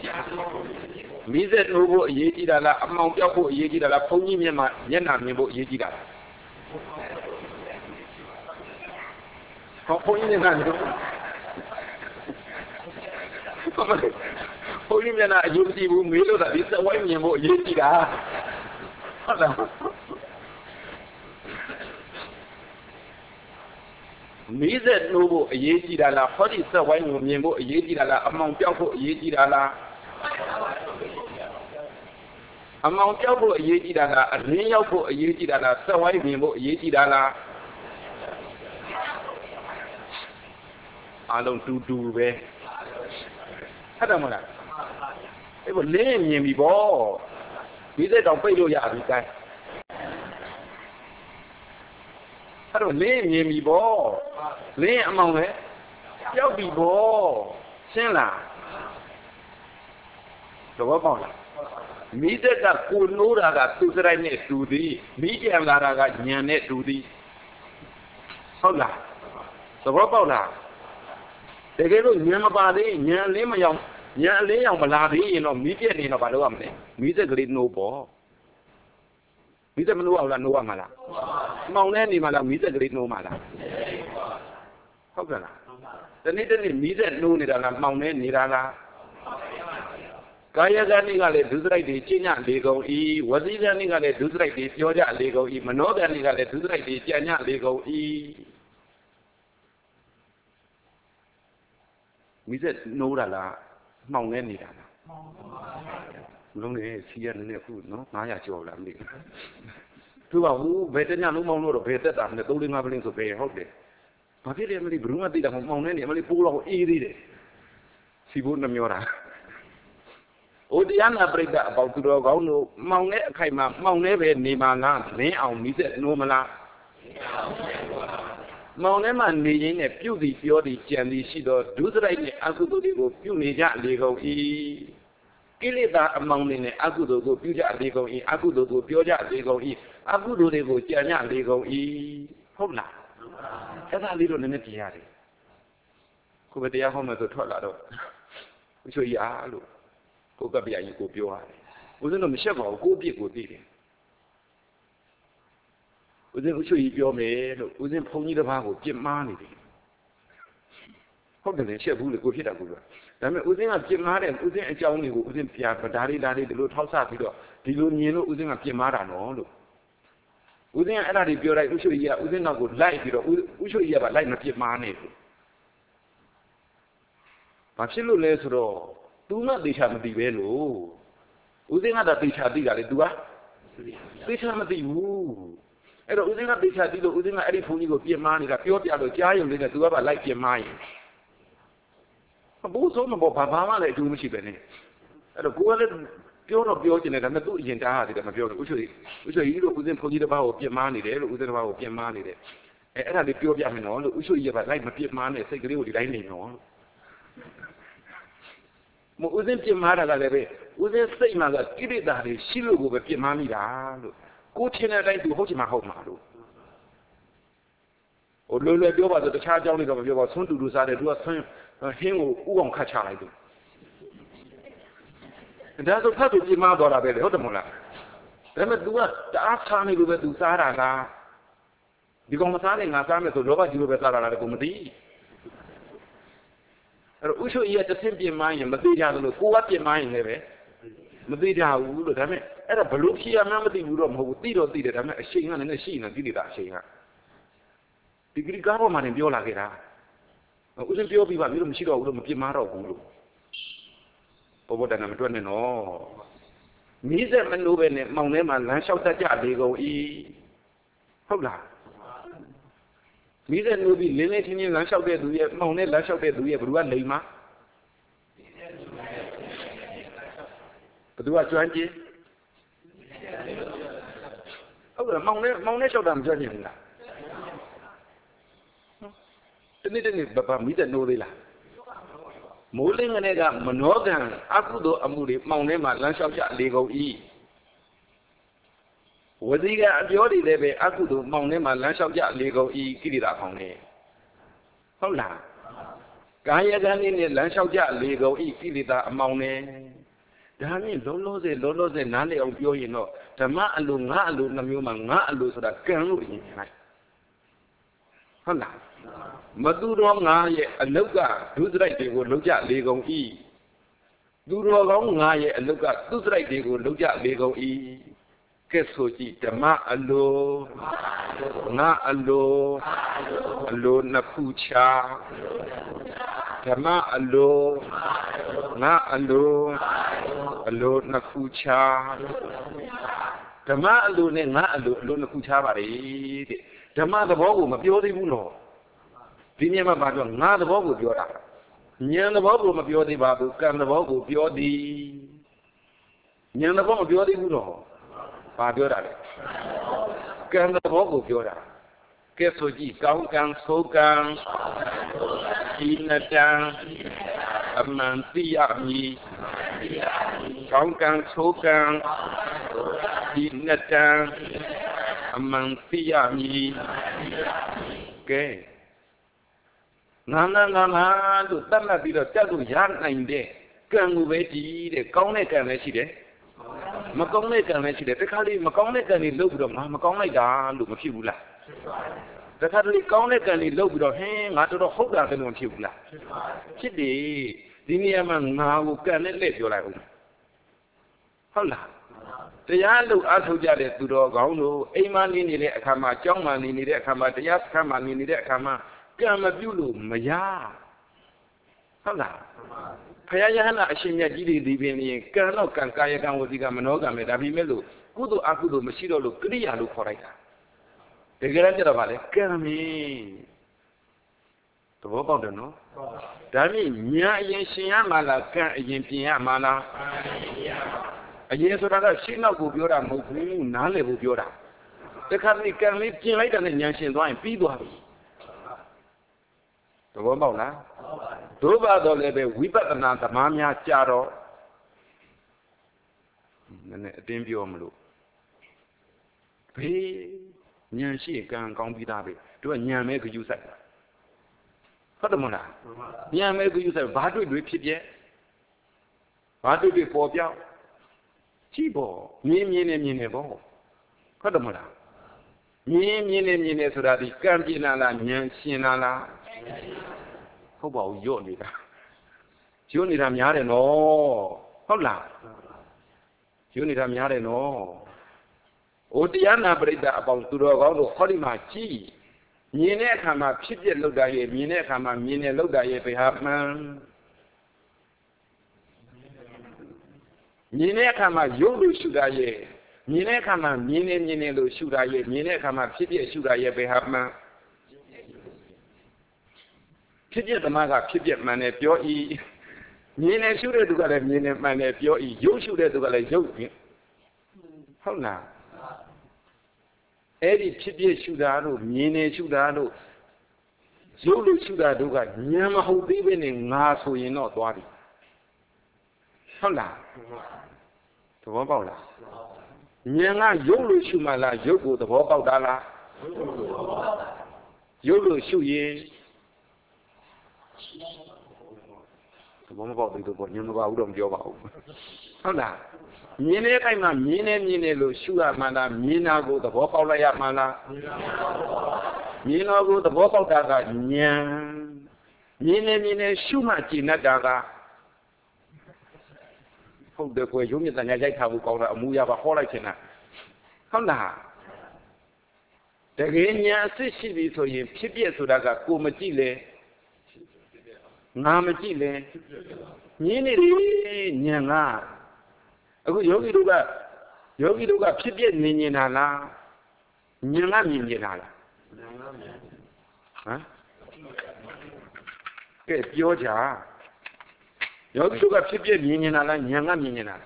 [SPEAKER 1] Mizet Novo Yedala, Mount Yako Yedala, Pony Yama, Yana Nibo Yedida. Pony Yana. Pony Yana, you see, we know that it's a one Yamo Yedida. Mizet Novo Yedala, what is the one Yamo Yedala, among Yako Yedala? Among Yako Yedala, Yako Yedala, so I Yamo Yedala. alone do be. Hadamala. It was laying me ball. We said, don't pay your yard, guy. I don't lay me ball. Lay among it. You'll be ball. Silla. So what about that? Me that could know that to the right net to thee. Me and Lara got near net to thee. Hola. So what about that? They get to Yamabadi, near Limayong, near Leon Maladi, media in a Balomne. Me the great no ball. Me the Manuala no Mala. Mount any Mala, me the great no Mala. How can I? The needed me that no Nidala, Mount Nidala. Kaya Ganigale, Duzrai, the China, Lego E, was it Ganigale, Duzrai, the Georgia, Lego E, Manoga Nigale, Duzrai, the China, Lego E. We said no Dala, Mount Nidala. Long see and food, no? Maya Chola. To a who better than no more better than the Golden Avenue of Bay Holiday. But it really Bruma did a Mount Emily Pool of E. She wouldn't Mura. Oh, the Anna break that about to go no Mount Kaima, Mount Neve, Nimana, may our meet at Nomala. Mount Emma, meaning a beauty, Fiori, Jandy, she does do the right, Akudo, Punia, Lego E. Kilida among the Akudo, Puja, Lego E, Akudo, Puja, Lego E, Akudo, Lego, Jana, Lego E. Hola. That's a little in the Tiari. Could be a home at the Tolado. Which we are. Go Gabia, you go Pua. Within a Michelle, go be good eating. Within which you your maid, within Pony the Vago, Jim Marley. How can they share who go hit a good? Then within a Jim Marley, within a Johnny, within Pia, but Daddy, the little house up, the Lunino, within a Jim Mara, no. Within another pure, we should hear within a good light, we should hear about light not Jim Marley. But she less raw. Do not dish at the velo. Within other dish at the Galidua? Dish at the woo. And within a dish at the within a phony of your money, that pure giant with a do about like your mind. A both on about Papa, like do Michi Benny. And a good pure of your genet and the two in the heart of the pure, which you look within Pony about your money there, within about your money there. And the pure Yamino, we should hear about like my pure money, say, good, I know. Within Pimara, within Saymaga, Kirida, Shilu with Pimamida, go China to Hojima Homaru. Or Lula Yoba, the charge only of your son to do that, do a him who won't catch I do. And that's a part of Pimada or a Hodamola. Then do what the Afghani will do Sara. The Gomasani, Nasama to Loba, you will Sara Comedy. We should hear the same mind, but they are who up your mind, never. But they are who look at me. At a blue here, remember the room who did or did it, I'm a shame and a sheen and did that shame. The Greek government in Biola Gera. Wouldn't you be one little Chico would be Maro? But what I'm doing, no. Neither Manuven, Mount Emma, and shout that they go E. Hola. Neither will be limiting in lunch out there to get Monet, lunch out there to get Ruan Lima. But do I join you? Oh, the Monet showed them joining that. The knitting but me that know the la. Molding an egg, Monogan, Akudo Amuri, Mounema, lunch out at Lego E. Was he got the only level Akudo, Mounema, lunch out at Lego E. Kirida Pone? Hola. Gaya Ganin, lunch out at Lego E. Kirida Moune. Danny, Lolos and Nale of Yoino, Tama Alunga, Namuma, Nalu, so that can look in night. Hola. Maduro Ngaye, a Luga, who's right they will look at Lego E. Duro Ngaye, a Luga, who's right they will look at Lego E. Kesoji, Tama Alo, Na Alo, Alo Napucha, Tama Alo, Na Alo, Alo Napucha, Tama Alo, Na Alo, Alo Napucha, Tama the Bogu, my beauty Mulo. ဒီနေ့မှဘာပြောငါသဘောကိုပြောတာဉာဏ်သဘောကိုမပြောသေးပါဘူးကံသဘောကိုပြောသည်ဉာဏ်သဘောမပြောသေးဘူးတော့ဘာပြောတာလဲကံသဘောကိုပြောတာကဲဆိုကြည့်ကောင်းကံဆိုးကံဒီနှစ်တန်အမှန်သိရမည်ကောင်းကံဆိုးကံဒီနှစ်တန်အမှန်သိရမည်ကဲငါတို့တတ်မှတ်ပြီးတော့တက်လို့ရနိုင်တဲ့ကံကိုပဲကြည့်တဲ့ကောင်းတဲ့ကံလည်းရှိတယ်မကောင်းတဲ့ကံလည်းရှိတယ်တခါလေမကောင်းတဲ့ကံတွေလုပ်ပြီးတော့ငါမကောင်းလိုက်တာလို့မဖြစ်ဘူးလားတခါတလေကောင်းတဲ့ကံတွေလုပ်ပြီးတော့ဟင်းငါတော်တော်ဟုတ်တာလည်းမဖြစ်ဘူးလားဖြစ်တယ်ဒီနေရာမှာငါကိုကံနဲ့လက်ပြောလိုက်ဦးဟုတ်လားတရားလို့အားထုတ်ကြတဲ့သူတော်ကောင်းတို့အိမ်မနေနေတဲ့အခါမှာကြောင်းမှနေနေတဲ့အခါမှာတရားစခန်းမှနေနေတဲ့အခါမှာကံမပြုလို့မရဟုတ်လားဖယားယဟနာအရှင်မြတ်ကြီးတွေဒီပင်ရင်ကံတော့ကံကာယကံဝစီကမနောကံပဲဒါပေမဲ့လို့ကုသိုလ်အကုသိုလ်မရှိတော့လို့ကရိယာလို့ခေါ်လိုက်တာတကယ်တော့ကြတော့ဗာလေကံမင်းသဘောပေါက်တယ်နော်ဒါမြင့်ညာအရင်ရှင်ရမှာလားကံအရင်ပြင်ရမှာလားအရင်ဆိုတာကရှင်းတော့ကိုပြောတာမဟုတ်ဘူးနားလည်ဖို့ပြောတာတခါတလေကံလေးပြင်လိုက်တဲ့ညာရှင်သွားရင်ပြီးသွားပြီသဘောပေါက်လားတို့ပါတော့လည်းပဲဝိပဿနာသမားများကြတော့နည်းနည်းအတင်းပြောမလို့ဘေးဉာဏ်ရှိကံကောင်းပြီးသားပဲတို့ကဉာဏ်မဲ့ဂယုဆိုင်ဟုတ်တယ်မလားဉာဏ်မဲ့ဂယုဆိုင်ဘာတွေ့ဖြစ်ပြဲဘာတွေ့ပေါ်ပြောင်းကြည့်ပေါ့မြင်နေပေါ့ဟုတ်တယ်မလားမြင်နေဆိုတာဒီကံပြင်းလာလားဉာဏ်ရှင်လာလားဟုတ်ပါဘူးညော့နေတာများတယ်နော်ဟုတ်လားညော့နေတာများတယ်နော်ဩတရားနာပရိသတ်အပေါင်းသူတော်ကောင်းတို့ဟောဒီမှာကြည်မြင်တဲ့အခါမှာဖြစ်ပြလောက်တာရဲ့မြင်တဲ့အခါမှာမြင်နေလောက်တာရဲ့ဘယ်ဟာမှန်မြင်တဲ့အခါမှာရုပ်လို့ရှုတာရဲ့မြင်တဲ့အခါမှာမြင်နေလို့ရှုတာရဲ့မြင်တဲ့အခါမှာဖြစ်ပြရှုတာရဲ့ဘယ်ဟာမှန်ဖြစ်ပြသမားကဖြစ်ပြမှန်တယ်ပြောဤမြင်နေရှုတဲ့သူကလည်းမြင်နေမှန်တယ်ပြောဤရုပ်ရှုတဲ့သူကလည်းရုပ်ဟုတ်လားအဲ့ဒီဖြစ်ပြရှုတာတို့မြင်နေရှုတာတို့ရုပ်လို့ရှုတာတို့ကဉာဏ်မဟုတ်သေးပဲနဲ့ငါဆိုရင်တော့သွားပြီဟုတ်လားသဘောပေါက်လားဉာဏ်ကရုပ်လို့ရှုမှလားရုပ်ကိုသဘောပေါက်တာလားရုပ်လို့ရှုရင်သဘောမပေါက်သေးတော့ညမပါဘူးတော့မပြောပါဘူးဟုတ်လားမြင်တဲ့အခိုက်မှာမြင်နေလို့ရှုရမှလားမြင်တာကိုသဘောပေါက်လိုက်ရမှလားမြင်တော့ကိုသဘောပေါက်တာကဉာဏ်မြင်နေရှုမှကျင့်တတ်တာကဟုတ်တယ်ကွယ်ရုံးမြတ်ညာရိုက်ထားဖို့ကောင်းတာအမှုရပါဟောလိုက်ချင်တာဟုတ်လားတကယ်ဉာဏ်အစစ်ရှိပြီဆိုရင်ဖြစ်ပြဆိုတာကကိုမကြည့်လေငါမကြည့်လေမြင်နေတယ်ဉာဏ်ကအခုယောဂီတို့ကဖြစ်ပြမြင်နေတာလားဉာဏ်ကမြင်နေတာလားဟမ်ကဲပြောကြယောဂီတို့ကဖြစ်ပြမြင်နေတာလားဉာဏ်ကမြင်နေတာလား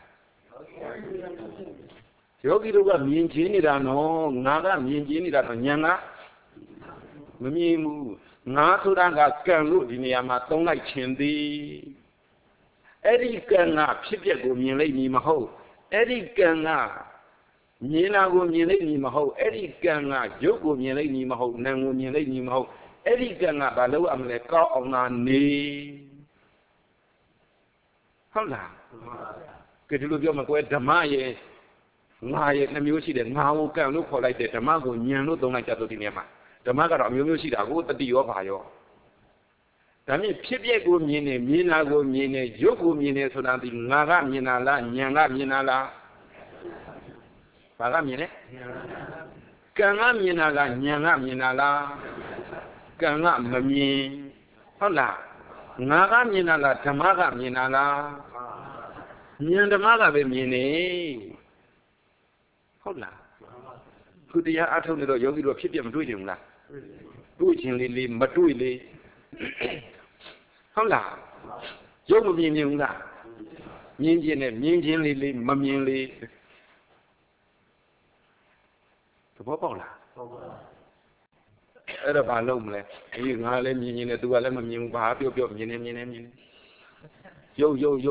[SPEAKER 1] ယောဂီတို့ကမြင်ချင်းနေတာနော်ငါကမြင်ချင်းနေတာတော့ဉာဏ်ကမမြင်ဘူးငါဆိုတာကကံလို့ဒီနေရာမှာသုံးလိုက်ခြင်းသည်အဲ့ဒီကံကဖြစ်ပြကိုမြင်လိုက်မည်မဟုတ်အဲ့ဒီကံကမြင်တာကိုမြင်လိုက်မည်မဟုတ်အဲ့ဒီကံကရုပ်ကိုမြင်လိုက်မည်မဟုတ်နာမ်ကိုမြင်လိုက်မည်မဟုတ်အဲ့ဒီကံကဘာလို့အမလဲကောင်းအောင်သာနေဟုတ်လားကဲဒီလိုပြောမှာကိုယ်ဓမ္မရဲ့ငါရဲ့နှမျိုးရှိတယ်ငါကိုကံလို့ခေါ်လိုက်တယ်ဓမ္မကိုဉာဏ်လို့သုံးလိုက်ကြတော့ဒီနေရာမှာဓမ္မကတော့အမျိုးမျိုးရှိတာကိုတတိရောဘာရောဒါမြင့်ဖြစ်ပြက်ကိုမြင်နေမြင်တာကိုမြင်နေရုပ်ကိုမြင်နေဆိုတာဒီငါကမြင်တာလားဉာဏ်ကမြင်တာလားဘာကမြင်လဲကံကမြင်တာလားဉာဏ်ကမြင်တာလားကံကမမြင်ဟုတ်လားငါကမြင်တာလားဓမ္မကမြင်တာလားဉာဏ်ဓမ္မကပဲမြင်နေဟုတ်လားခုတရားအထုတ်နေတော့ယောဂီတို့ဖြစ်ပြမတွေ့ကြဘူးလားတွေ့ခြင်းလေးမတွေ့လေဟုတ်လားရုပ်မမြင်ဘူးလားမြင်ခြင်းနဲ့မြင်ခြင်းလေးမမြင်လေးသဘောပေါက်လားအဲ့တော့ဘာလုပ်မလဲအေးငါလည်းမြင်နေတယ်သူကလည်းမမြင်ဘူးဘာပြောမြင်နေရုပ်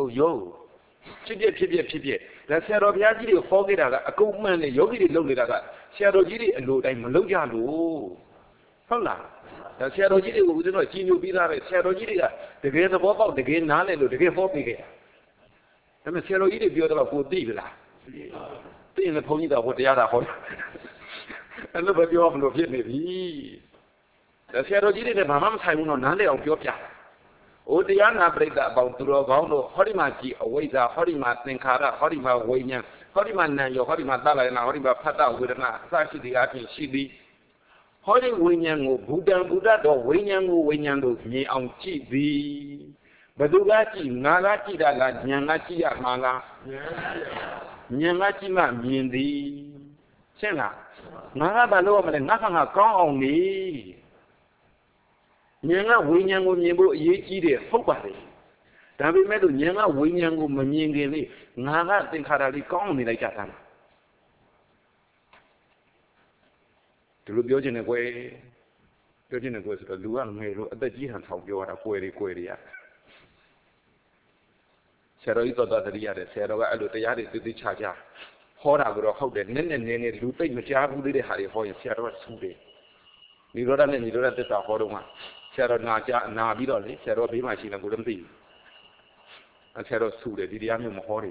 [SPEAKER 1] ဖြစ်ဒါဆရာတော်ဘုရားကြီးတွေဟောခဲ့တာကအကုန်မှန်တယ်ယောဂီတွေလုပ်နေတာကဆရာတော်ကြီးတွေအလိုတိုင်းမလုပ်ကြလို့ဟုတ်လားဒါဆရာတော်ကြီးတွေကိုဦးဇင်းတို့ကြီးညိုပြီးသားပဲဆရာတော်ကြီးတွေကတကယ်သဘောပေါက်တကယ်နားလည်လို့တကယ်ဟောပေးခဲ့ဒါပေမဲ့ဆရာတော်ကြီးတွေပြောတော့ကိုသိပလားသိရင်ဘုန်းကြီးတော်ဟောတရားတာဟောအဲ့လိုပဲပြောမလို့ဖြစ်နေပြီဒါဆရာတော်ကြီးတွေနဲ့ဘာမှမဆိုင်ဘူးတော့နားလည်အောင်ပြောပြဩတရားနာပရိသတ်အပေါင်းသူတော်ကောင်းတို့ဟောဒီမှာကြည်အဝိဇ္ဇာဟောဒီမှာသင်္ခါရဟောဒီမှာဝိညာဉ်ဟောဒီမှာနာမ်ရောဟောဒီမှာသလယနာဟောဒီမှာဖတ်တဝေဒနာအစရှိသည်အပြင်ရှိသည်ဟောဒီဝိညာဉ်ကိုဘူတံဘူတတ်တော်ဝိညာဉ်ကိုဝိညာဉ်တို့မြင်အောင်ကြည့်သည်ဘယ်သူကကြည့်ငါကကြည့်တာလားဉာဏ်ကကြည့်ရမှာလားဉာဏ်ကကြည့်မှမြင်သည်ရှင်းလားငါကဘာလို့မလဲငါကကောင်းအောင်နေဉာဏ်ကဝိညာဉ်ကိုမြင်ဖို့အရေးကြီးတယ်ဟုတ်ပါလေဒါပေမဲ့လို့ဉာဏ်ကဝိညာဉ်ကိုမမြင်ခင်လေငါကသင်္ခါရလေးကောင်းအောင်နေလိုက်ကြတာဒီလိုပြောချင်တယ်ကွယ်ဆိုတော့လူကငယ်လို့အသက်ကြီးဟန်ဆောင်ပြောရတာကွယ်တွေရဆရာတော်ကြီးတော်တည်းရတယ်ဆရာတော်ကအဲ့လိုတရားတွေသိချာဟောတာကတော့ဟုတ်တယ်နည်းနည်းလူသိမကြားဘူးသေးတဲ့ဟာတွေဟောရင်ဆရာတော်ကဆူတယ်နိရောဓနဲ့နိရောဓသစ္စာဟောတော့မှဆရာတော်နာပြီးတော့လေဆရာတော်ဘေးမှာရှိနေကိုလည်းမသိဘူးဆရာတော်ဆူတယ်ဒီတရားမျိုးမဟောတယ်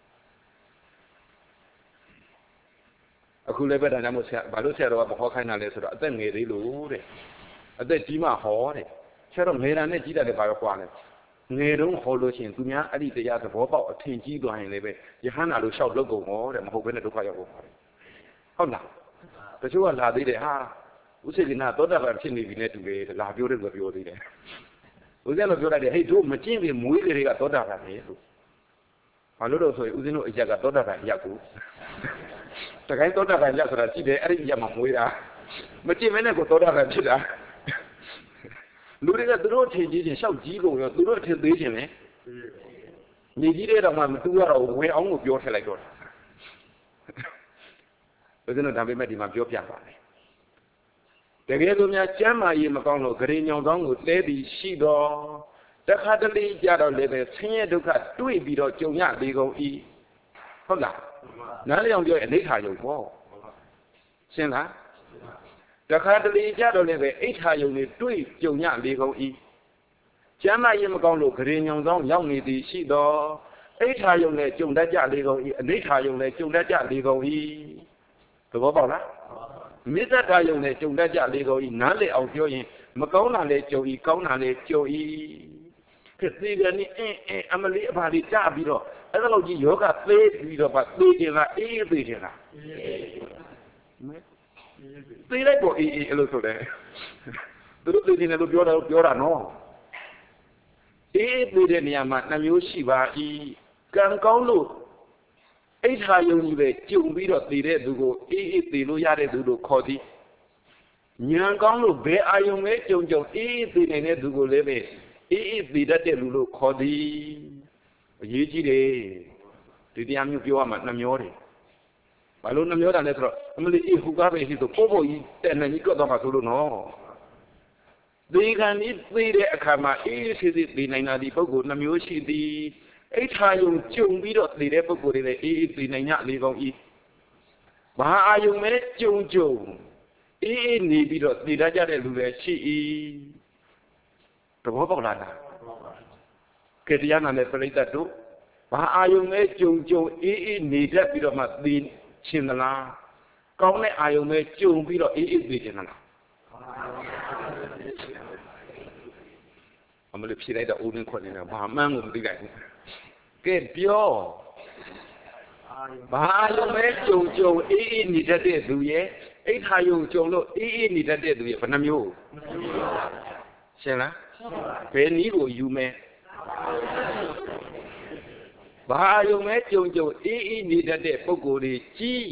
[SPEAKER 1] အခုလည်းပဲဒါကြောင့်မို့ဆရာဘာလို့ဆရာတော်ကမဟောခိုင်းတာလဲဆိုတော့အသက်ငယ်သေးလို့တဲ့အသက်ကြီးမှဟောတယ်ဆရာတော်ငယ်တာနဲ့ကြီးတာလည်းဘာရောကွာလဲငယ်တုန်းဟောလို့ရှိရင်သူများအဲ့ဒီတရားသဘောပေါက်အထင်ကြီးသွားရင်လည်းပဲယဟန္တာလို့လျှောက်လုပ်ကုန်ဟောတဲ့မဟုတ်ဘဲနဲ့ဒုက္ခရောက်ကုန်ပါတယ်ဟုတ်လားတချို့ကလာသေးတယ်ဟာဥစ္စေကနာသောတာပန်ဖြစ်နေပြီနဲ့တူတယ်လာပြောတယ်ဆိုပြောသေးတယ်ဦးဇင်းတို့ပြောလိုက်တယ်ဟေ့တို့မကျင့်ပြီမွေးကလေးကသောတာပန်ပဲလို့ဘာလို့တော့ဆိုရင်ဦးဇင်းတို့အရက်ကသောတာပန်ရက်ကိုတခိုင်းသောတာပန်ရက်ဆိုတာရှိတယ်အဲ့ဒီရက်မှာမွေးတာမကျင့်မနဲ့ကိုသောတာပန်ဖြစ်တာလူတွေကသူတို့ထင်ကြီးချင်းရှောက်ကြီးကုန်ရောသူတို့ထင်သေးချင်းလေညီကြီးတဲ့တော့မှမတူရတော့ဝင်အောင်ကိုပြောထည့်လိုက်တော့ဦးဇင်းတို့ဒါပေမဲ့ဒီမှာပြောပြပါမယ်တကယ်လို့များကျမ်းမာရေးမကောင်းလို့ဂရေညောင်ကောင်းကိုတဲပြီးရှိတော့တခါတလေကြတော့လည်းပဲဆင်းရဲဒုက္ခတွေ့ပြီးတော့ကြုံရလေကုန်၏ဟုတ်လားနားလည်အောင်ပြောရင်အနိဋ္ဌာယုံပေါ့ရှင်းလားတခါတလေကြတော့လည်းပဲအိဋ္ဌာယုံတွေတွေ့ကြုံရလေကုန်၏ကျမ်းမာရေးမကောင်းလို့ဂရေညောင်ကောင်းရောက်နေသည်ရှိတော့အိဋ္ဌာယုံနဲ့ကြုံတတ်ကြလေကုန်၏အနိဋ္ဌာယုံနဲ့ကြုံတတ်ကြလေကုန်၏သဘောပေါက်လားမေတ္တာယုံနဲ့ကြုံတတ်ကြလေကုန်၏နားလည်အောင်ပြောရင်မကောင်းတာလည်းကြုံ၏ကောင်းတာလည်းကြုံ၏သေတယ်နိအမလေးအပါလေးကြပြီးတော့အဲ့ဒါလို့ကြီးယောဂသေးပြီးတော့သေတယ်လားအေးသေးတယ်လားသေလိုက်တော့အေးအဲ့လိုဆိုတယ်သူတို့သေတယ်လို့ပြောတာနော်အေးသေးတဲ့နေရာမှာနှမျိုးရှိပါ၏ကံကောင်းလို့အိဋ္ဌာယုံကြီးပဲကြုံပြီးတော့သေတဲ့သူကိုအေးသေလို့ရတဲ့သူတို့ခေါ်သည်ဉာဏ်ကောင်းလို့ဘယ်အာယုံပဲကြုံအေးသေနေတဲ့သူကိုလည်းပဲအေးသေတတ်တဲ့လူလို့ခေါ်သည်အရေးကြီးတယ်ဒီတရားမျိုးပြောရမှာနှမျောတယ်ဘာလို့နှမျောတာလဲဆိုတော့အမလီအေးဟူကားပဲရှိဆိုပို့ကြီးတဲ့နှကြီးတွတ်သွားမှာဆိုလို့နော်သေခံဤသေတဲ့အခါမှာအေးရှိသေးသေနိုင်တာဒီပုဂ္ဂိုလ်နှမျိုးရှိသည်အိဋ္ဌာယုံကြုံပြီးတော့သေတဲ့ပုဂ္ဂိုလ်တွေလည်းအေးသေနိုင်ကြလေကောင်းဤဘာအာယုံမဲကြုံအေးနေပြီးတော့သေတတ်ကြတဲ့လူလည်းရှိ၏သဘောပေါက်လားကဲတရားနာနဲ့ပြိတ္တတို့ဘာအာယုံမဲကြုံအေးနေတတ်ပြီးတော့မှသေခြင်းသလားကောင်းတဲ့အာယုံမဲကြုံပြီးတော့အေးသေခြင်းသလားအမလို့ဖြေလိုက်တော့ဦးရင်းခွက်နေတာဘာမှန်းကိုမသိလိုက်ဘူးကဲပြောဘာလို့မဲကြုံအေးနေတတ်တဲ့သူရဲ့အိဋ္ဌာယုံကြုံလို့အေးနေတတ်တဲ့သူရဲ့ဘယ်နှမျိုးရှင်းလားဘယ်နည်းကိုယူမယ်ဘာယုံမဲကြုံအေးနေတတ်တဲ့ပုဂ္ဂိုလ်တွေကြီး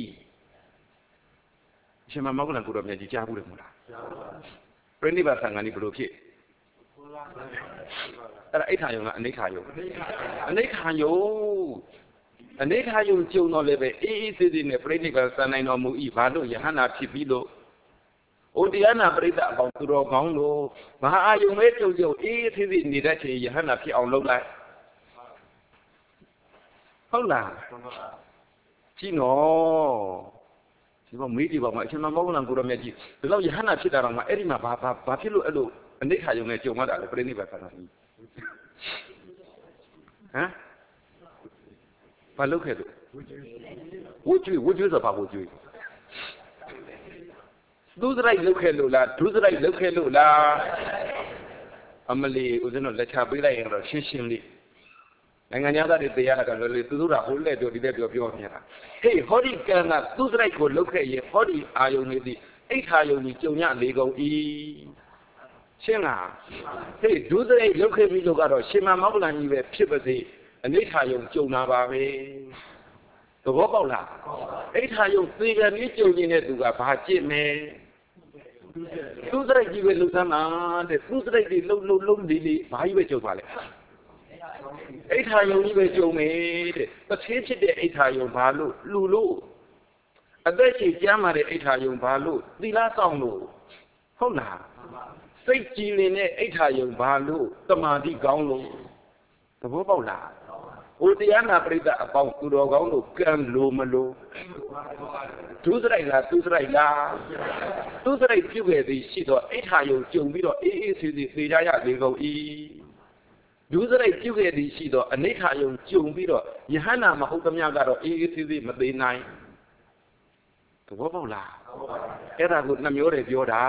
[SPEAKER 1] ရှင်မမောက္ကလန်ကိုတော်မြတ်ကြီးကြားဘူးတယ်မဟုတ်လားပြိဋိဘသံဃာนี่ဘယ်လိုဖြစ်အိဋ္ဌာယုံကအနိဋ္ဌာယုံအနိဋ္ဌာယုံအနေထားယုံကြုံတော့လည်းပဲအေးအေးသေးသေးနဲ့ပြိဋိဘံစံနိုင်တော်မူ၏ဘာလို့ယဟန္တာဖြစ်ပြီးလို့ဩတရားနာပရိသတ်အပေါင်းသူတော်ကောင်းလို့မဟာအာယုံပဲကြုံကြုံအေးအေးသေးသေးနေတတ်ချင်ယဟန္တာဖြစ်အောင်လုပ်လိုက်ဟုတ်လားကြည့်နော်ဒီမှာမေးကြည့်ပါမအရှင်မမောဂလံကိုရမြတ်ကြီးဒီလောက်ယဟန္တာဖြစ်တာတော့မှအဲ့ဒီမှာဘာဖြစ်လို့အဲ့လိုအနေထားယုံနဲ့ကြုံရတာလဲပြိဋိဘံစံတော်ကြီးဟမ်ဘာလုပ်ခဲ့လို့ဝကျွေးဆိုဘာဝကျွေးဒုစရိုက်လုပ်ခဲ့လို့လားဒုစရိုက်လုပ်ခဲ့လို့လားအမလီဦးဇင်းတို့လက်ချပေးလိုက်ရင်တော့ရှင်းရှင်းလေးနိုင်ငံသားတွေတရားကလည်းသူတို့ကဟိုလက်ပြောဒီလက်ပြောနေတာဟေးဟောဒီကံကဒုစရိုက်ကိုလုပ်ခဲ့ရင်ဟောဒီအာယုန်လေးဒီအိဋ္ဌာယုန်ကြီးကြုံရလေကုန်ဤရှင်းလားဟေးဒုစရိုက်လုပ်ခဲ့ပြီလို့ကတော့ရှင်မမောဂလန်ကြီးပဲဖြစ်ပါစေအနိဋ္ဌာယုံကြုံတာပါပဲသဘောပေါက်လားအိဋ္ဌာယုံသေကံကြီးကြုံနေတဲ့သူကဘာကြည့်မယ်သူစရိုက်ကြီးပဲလှုပ်သမ်းတာတဲ့သူစရိုက်ကြီးလှုပ်လေးဘာကြီးပဲကြုံပါလဲအိဋ္ဌာယုံကြီးပဲကြုံမယ်တဲ့တစ်သေးဖြစ်တဲ့အိဋ္ဌာယုံဘာလို့လူလို့အသက်ရှင်ကျမ်းမာတဲ့အိဋ္ဌာယုံဘာလို့သီလဆောင်လို့ဟုတ်လားစိတ်ကြည်လင်တဲ့အိဋ္ဌာယုံဘာလို့တမာတိကောင်းလို့သဘောပေါက်လားဟိုတရားနာပရိသတ်အပေါင်းသူတော်ကောင်းတို့ကံလိုမလိုဒုစရိုက်လားသူစရိုက်လားသူစရိုက်ပြုခဲ့သည်ရှိတော့အိဋ္ဌာယုံကြုံပြီးတော့အေးအေးဆေးဆေးသေကြရလေကုန်၏ဒုစရိုက်ပြုခဲ့သည်ရှိတော့အနိဋ္ဌာယုံကြုံပြီးတော့ယဟန္တာမဟုတ်သမျှကတော့အေးအေးဆေးဆေးမသေးနိုင်သဘောပေါက်လားအဲ့ဒါကိုနှမျိုးတွေပြောတာ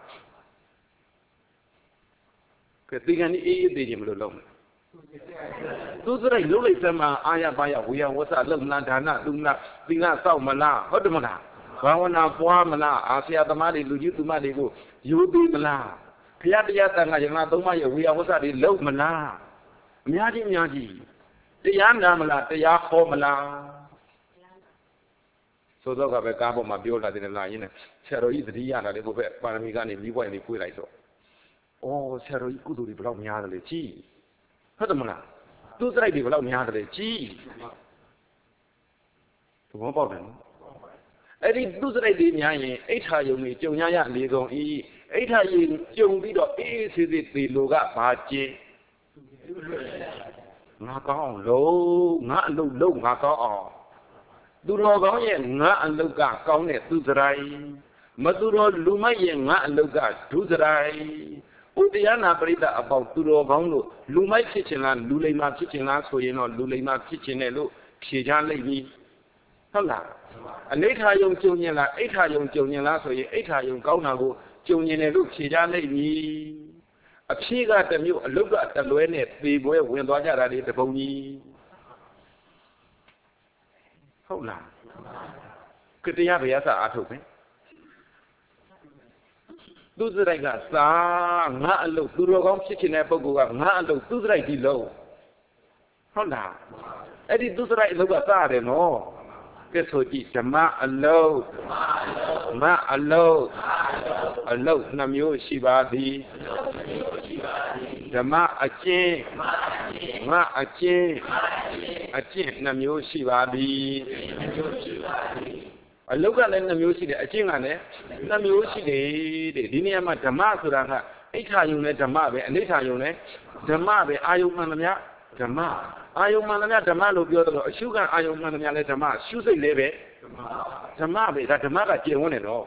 [SPEAKER 1] ကဲဒီကနေ့အေးအေးသေးခြင်းမလို့လုံးသူစရိုက်လုံးလိုက်စမ်းမှာအာရပါရဝေယဝဆလုံလန်ဒါနလူနာသီလစောက်မလားဟုတ်တယ်မလားဘာဝနာပွားမလားအာဆရာသမားတွေလူကြီးသူမတွေကိုယူပြီးမလားဘုရားတရားတန်ခါယနာသုံးပါးရဲ့ဝေယဝဆတွေလုံမလားအများကြီးတရားနာမလားတရားဟောမလားဆိုတော့ကပဲကားပေါ်မှာပြောလာတယ်လားယင်းနဲ့ဆရာတော်ကြီးသတိရတာလေဘုဘက်ပါရမီကနေမိဘွိုင်းလေးဖွေးလိုက်တော့ဩဆရာတော်ကြီးကုသိုလ်တွေဘယ်လောက်များတယ်လေကြည်ဟုတ်တယ်မလားသူစရိုက်တွေဘယ်လောက်များတယ်ကြည်သဘောပေါက်တယ်နော်အဲ့ဒီသူစရိုက်တွေများရင်အိဋ္ဌာယုံတွေကြုံရလေကုန်ဤအိဋ္ဌာယုံကြုံပြီးတော့အေးဆေးဆေးသေလိုကဘာကျင်းငါကောင်းအောင်လုံးငါအလုပ်လုံးငါကောင်းအောင်သူတော်ကောင်းရဲ့ငါအလုပ်ကကောင်းတဲ့သူစရိုက်မသူတော်လူမိုက်ရဲ့ငါအလုပ်ကဒုစရိုက်ဥတရားနာပရိသတ်အပေါင်းသူတော်ကောင်းလို့လူမိုက်ဖြစ်ချင်လားလူလိမ္မာဖြစ်ချင်လားဆိုရင်တော့လူလိမ္မာဖြစ်ချင်တယ်လို့ဖြေချလိုက်ပြီဟုတ်လားအနိဋ္ဌာယုံကြုံရင်လားအိဋ္ဌာယုံကြုံရင်လားဆိုရင်အိဋ္ဌာယုံကောင်းတာကိုကြုံရင်လည်းလို့ဖြေချလိုက်ပြီအဖြေကတစ်မျိုးအလုတ်ကတလွဲနဲ့သေပွဲဝင်သွားကြတာလေတပုံကြီးဟုတ်လားကတရားဘယ်ရစအားထုတ်မယ်သူစရိုက်ကစားငါအလုပ်သူတော်ကောင်းဖြစ်ချင်တဲ့ပုဂ္ဂိုလ်ကငါအလုပ်သူစရိုက်ဒီလုံးဟုတ်လားအဲ့ဒီသူစရိုက်အလုပ်ကစားရတယ်နော်ကဲဆိုကြည့်ဓမ္မအလုပ်မအလုပ်အလုပ်နှမျိုးရှိပါသည်ဓမ္မအကျင့်ငါအကျင့်နှမျိုးရှိပါသည်အလုတ်ကလည်းနှမျိုးရှိတယ်အကျင့်ကလည်းနှမျိုးရှိတယ်တဲ့ဒီနေရာမှာဓမ္မဆိုတာကအိဋ္ဌာယုံနဲ့ဓမ္မပဲအနိဋ္ဌာယုံနဲ့ဓမ္မပဲအာယုံမှန်သမျှဓမ္မအာယုံမှန်သမျှဓမ္မလို့ပြောတော့အရှုခံအာယုံမှန်သမျှလည်းဓမ္မရှုစိတ်လည်းပဲဓမ္မပဲဒါဓမ္မကကျင့်ဝင်တယ်နော်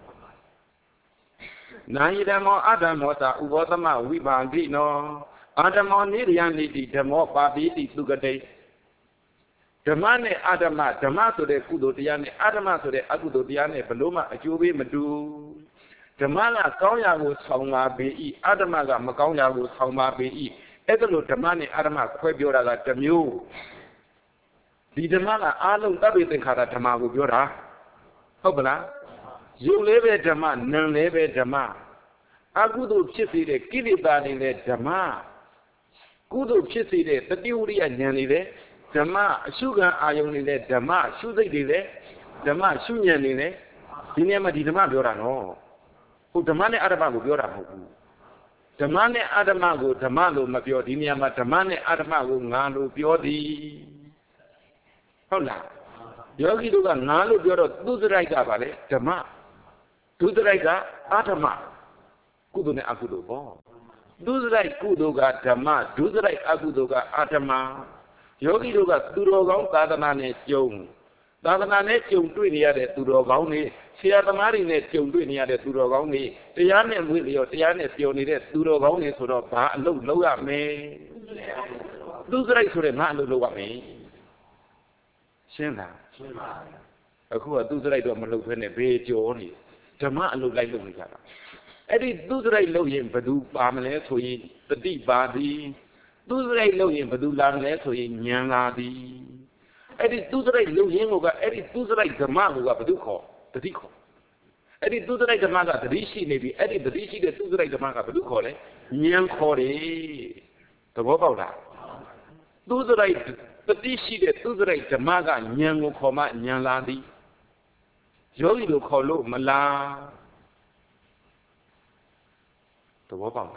[SPEAKER 1] နာယဓမ္မောအဓမ္မောသာဥဘောသမဝိပါတိနောအာဓမ္မောနိရိယနိတိဓမ္မောပါပိတိသုကတိဓမ္မနဲ့အာဓမ္မဓမ္မဆိုတဲ့ကုသိုလ်တရားနဲ့အာဓမ္မဆိုတဲ့အကုသိုလ်တရားနဲ့ဘလို့မှအကျိုးပေးမတူဓမ္မကကောင်းရာကိုဆောင်ပါပေ၏အာဓမ္မကမကောင်းရာကိုဆောင်ပါပေ၏အဲ့ဒါလို့ဓမ္မနဲ့အာဓမ္မခွဲပြောတာကတစ်မျိုးဒီဓမ္မကအားလုံးတပ္ပိသင်္ခါရဓမ္မကိုပြောတာဟုတ်ပလားယုံလေးပဲဓမ္မနံလေးပဲဓမ္မအကုသိုလ်ဖြစ်စေတဲ့ကိလေသာတွေလည်းဓမ္မကုသိုလ်ဖြစ်စေတဲ့တတိဝရိယဉာဏ်တွေလည်းဓမ္မအရှုခံအာယုန်တွေလည်းဓမ္မရှုစိတ်တွေလည်းဓမ္မရှုဉာဏ်တွေလည်းဒီနေရာမှာဒီဓမ္မပြောတာနော်ဟုတ်ဓမ္မနဲ့အရဟတကိုပြောတာမဟုတ်ဘူး Damane Adamago, Damalo, Mabiodinia, Damane Adamago, Nalo, Biodi. Hola. Yogi Duga, Nalo, Biodo, do the right Gabale, Dama. Do the right Adama. Kudune Agudo. Do the right Kudoga, Dama, do the right Agudoga, Adama. Yogi Duga, Duroga, Dadanane, Jung. Dadanane, Jung, Dunia, Durogauni. Siatamari net Jung Dunia, Durogauni. The Yanet will your Yanet Yoni, Durogauni, sort of low at me. Do the right to the man low at me. Shena. A who do the right of Malukane, Bay Joni. Tama look like Lumika. Eddie do the right low him, but do Pamela to eat the deep body. Do the right low him, but do Lamlet to eat Yanadi. Eddie do the right low him over Eddie do the right the man who got the Duco, the Dico. Eddie do the right the Maga, the Rishi, maybe Eddie the Rishi, the do the right the Maga, the Duco, Yan Kore, the Boba. Do the right the Rishi, the do the right the Maga, Yan Koma, Yan Ladi. Joey do call Mala. The Wobba.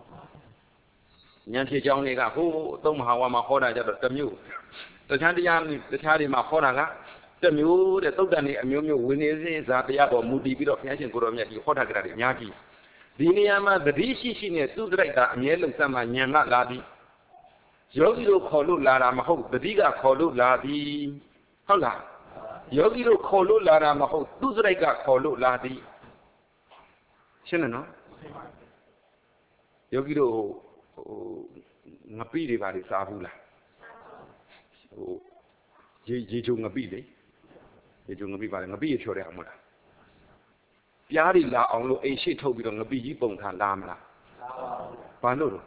[SPEAKER 1] Yanti Johnny, who don't have one Mahoda the mule. The Chandian, the Chadi Mahoda, the mule, the Totani, and Mumu Winnie, Zapiabo, Moody bit of Yasin Kuromia, Hoda Yaki. The Niama, the Rishi, two director, and Yellow Sama, Yanga Ladi. Yogi do call Lara Maho, the Diga call Ladi. Hola. Yogi do call Lara Maho, two director call Ladi. Shinano. Yogi do Napidi Vadi Savula. Jijung a bide. Jijung a biba and a bee chore amula. Piari la on a shit toby on a bee bone and lamla. Pano.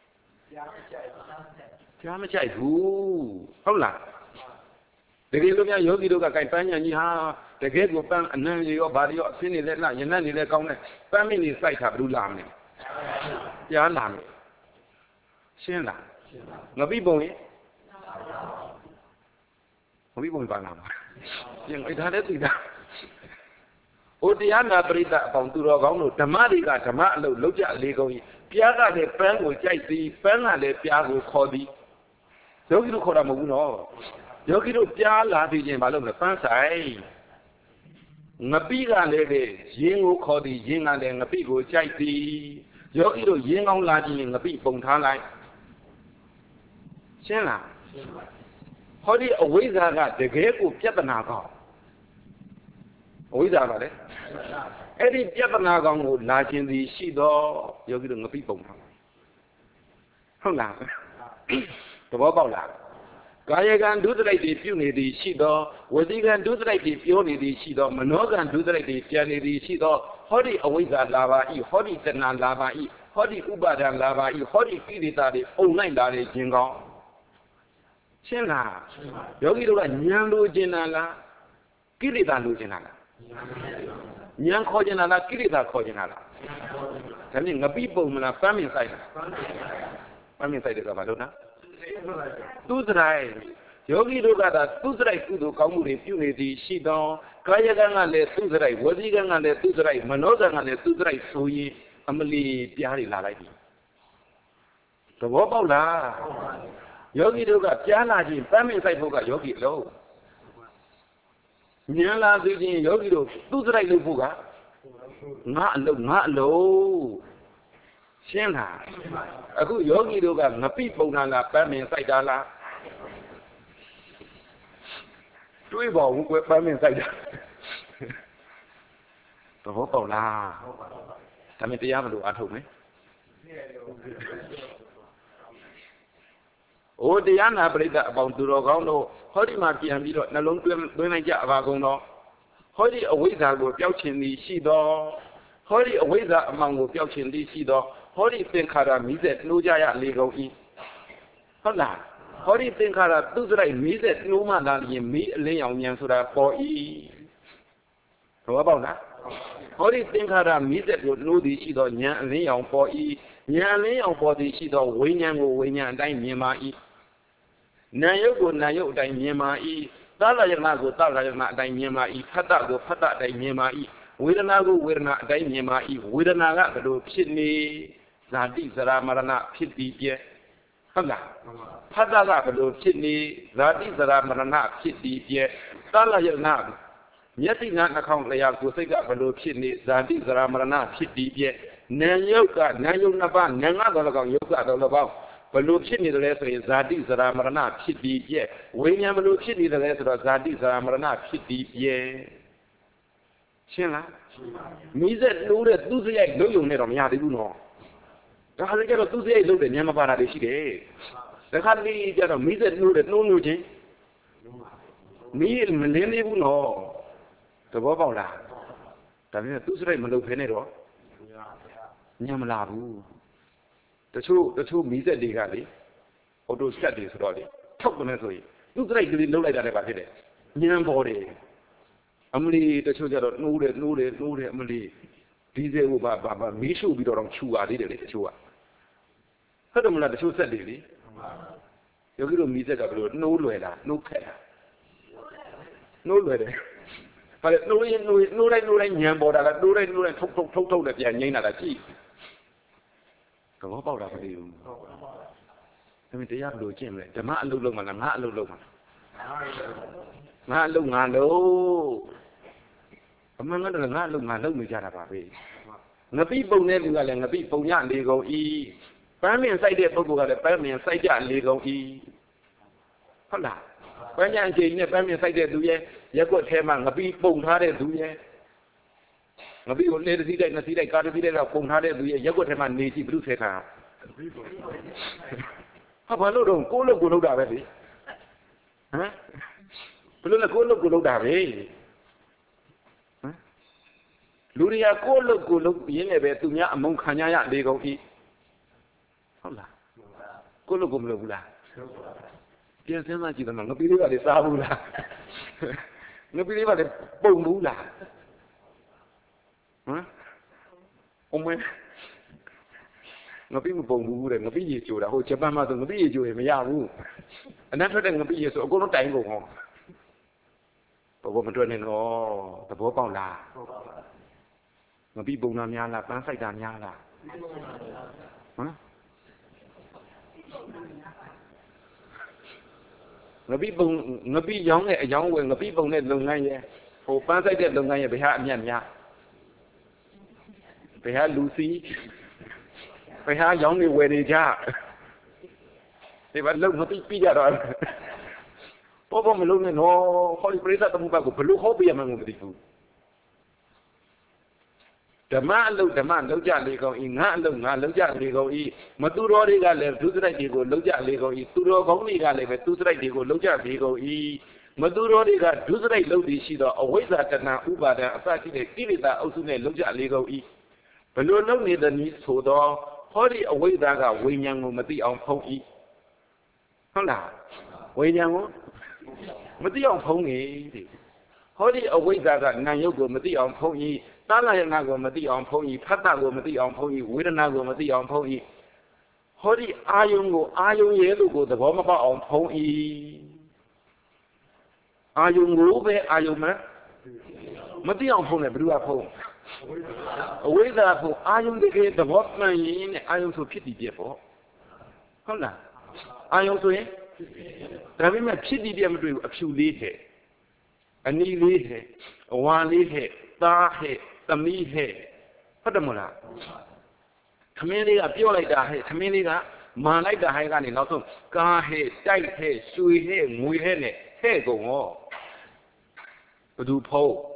[SPEAKER 1] Yamachai, who? Hola. The Gilumia Yogi do a campania, Niha, the gate will pan and then your body of Sini, and then the comment. Family sight of Lulami. Yanami. Shena. Nabi boy. Nabi boy Banama. Young it had it. Odiana Brita Ponturo, Tamariga, Tamalo, Loja Lego, Piaga de Pen will take the Pena de Piago Codi. Yogi to Koramuno. Yogi to Piala, the Malone, the Fansai. Nabiga lady, Jingo Codi, Jing and then a pig will take the. Yogi to Ying on Ladi in the people Tala. Shena. How do you always have the gate of Japanaga? Always have it. Eddie Japanaga would like in the Shido, Yogi to the people. Hola. The Bobola. Gaya can do the lady punity Shido, what he can do the lady punity Shido, Manogan do the lady Pianity Shido, Hodi always at lava, Hodi Tenan lava, Hodi Ubadan lava, Hodi Piditari, online that is Jingo. Shena, Yogi to a Nyandu Jinala, Kirita Lucinala. Nyan Kojanala, Kirita Kojanala. Telling the people when a family side. Family side is Abadona. Tuzrai. Yogi Rugada, Tuzrai Kudu Kamuri, Punity, Shidon, Kayaganga le Tuzrai, Waziganga le Tuzrai, Manoganga le Tuzrai, Sui, Amali, Piari Laladi. The Wobola. Yogi Ruga, Pianaji, family side Buga, Yogi low. Nyala Zigi, Yogi, Tuzrai Lubuga. Not low. Shena. A good Yogi Ruga, the people Nala, family side Dala. Three ball with family side. The Wobola. Tamiti Yamalu at home. Oh, the Yana Breda about Durogono, Hodi Marki and Vito, Nalong when I get Avagono. Hodi always I will couch in the Shido. Hodi always among will couch in the Shido. Hodi think Hara Mizet, Nujaya Lego E. Hola. Hodi think Hara Duzrai Mizet, Numa Nali, me, Leon Yansura for E. How about that? Hodi think Hara Mizet would know the Shido, Yan Leon for E. Yan Leon for the Shido, Winyan, Winyan, Dine Yama E. Nayo Dine Yama E. Talayanago, Talayana, Dine Yama E. Patago, Pata, Dine Yama E. Widanago, Wirna, Dine Yama E. Widanaga, Sydney. Zati Sara Marana Piti Pie. Hala. Padala Badu Pitney, Zati Sara Marana Piti Pie, Tala Yelna. Yeti not account Laya Gusega Badu Pitney, Zati Sara Marana Piti Pie, Nanyoka, Nanyunaba, Nanga Yoga Dolabao. Baluchini the lesser is Zadi Zaramarana Piti Pie. William Baluchini the lesser of Zadi Zaramarana Piti Pie. Chilla. Mizet loaded to the egg, no you never know. The Haliger of the egg loaded Yamabara de Shide. The Hali get a Mizet loaded no nugent. Me millennium no. The Bobola. The Tuesday Malo Penero. Yamalabu. The two Mizet Digali. Or those studies, Roddy. Talk to me. You greatly know that about it. Yam body. Amli the children know that Amli. These are Baba Mishu be on Chua, did it, Chua. Heard them like the show said, Dilly. You little Mizet of no leather, no care. No leather. But no yam board, no total that Yana that cheap. Go about you. I mean, they are looking at the man look and not look. Not look, I know. Among other than not look, I know me, Janababi. The people never and the people young, they go eat. Family inside their people got a family inside their legal eat. Hola. When young Jane, the family inside there do ye, you got him and the people had it do ye. The people never see that, and see that, got to be there, upon how they do ye, you got him and native blue set. How about no go look good out of it? Huh? Pulula go look good out of it. Luria go look, you never to me among Kanya, they go eat. Hola. Go look good. Yes, I'm not even no believe the Sabula. No believe the Bomula. Huh? Oh, no people bone and no be you, the whole Japan mother no be you in Yahoo. And after then no be you, so go no time go home. But woman doing it all, the Bobola. No people Namiala, Pansai Daniala. Huh? No people no be young when the people need Lungaya. Oh, Pansai did Lungaya behind Yanya. They had Lucy. They had young where they jack. They were looking at the Pia. Papa Malone and all Holy Praise at the Mubago, Pelu Hobby among the food. The man looked the man, Loja Lego in Handlung, Loja Lego E. Maturo Regale, Tutra Digo, Loja Lego E. Turo Goni Gale, Tutra Digo, Loja Lego E. Maduro Riga, Tutra Lodi Shida, always at the Ubada, Saki, Tivita, Osune, Loja Lego E. But no need the need so door, Holly away that way young Mati on Pony. Hola, way young Mati on Pony. Holly away that Nayogo Mati on Pony, Tala Nago Mati on Pony, Patago Mati on Pony, Widanago Mati on Pony. Holly Ayungo, Ayung Yellow, the bomb on Pony. Ayungo, Ayuma Mati on Pony, Blue Apple. Away that I am the workman in I am so pity therefore. Hola. I also eh? Having a pity them do a few later. A knee later, a one later, dark head, the me head. Padamola. Community a pure like that, community man like the high gun in also. Car head, tight head, sweet head, we head, hair go on. Do pole.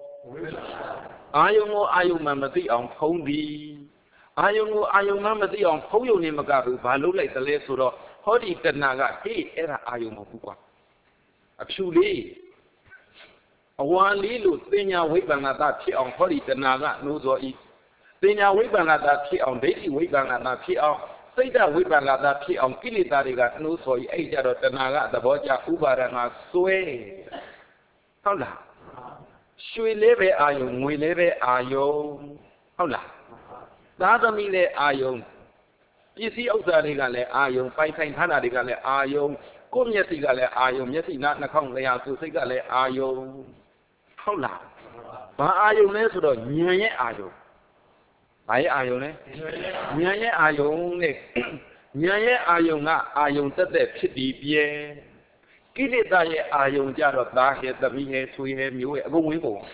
[SPEAKER 1] Ayungo Mamati on Pony. Ayungo Mamati on Poyo Nimagabu, Balu like the Lesuro, Hodi Tanaga, he era Ayumokupa. Actually, a one little thing weapon at that key on Hodi Tanaga, no so eat. Then weapon at that key on Daisy weapon at that key on. Say that weapon at that key on Kilitariga, no so eat at Tanaga, the Boja Ubarana sway. Hola. Shui leve ayong, we leve ayong. Hola. Dada mile ayong. Isi ousa regale ayong, pai sain thana regale ayong, kom yasi gale ayong, yasi na nakong lea su sig gale ayong. Hola. Ba ayong le so do nyan ye ayong. ဘာရဲ့အာယုံလဲဉာဏ်ရဲ့အာယုံနဲ့ဉာဏ်ရဲ့အာယုံကအာယုံတက်တဲ့ဖြစ်တည်ပြဲကိလေသာရဲ့အာယုံကြတော့သားရဲ့သမီးရဲ့ဆွေရဲ့မျိုးရဲ့အကုန်ဝင်ကုန်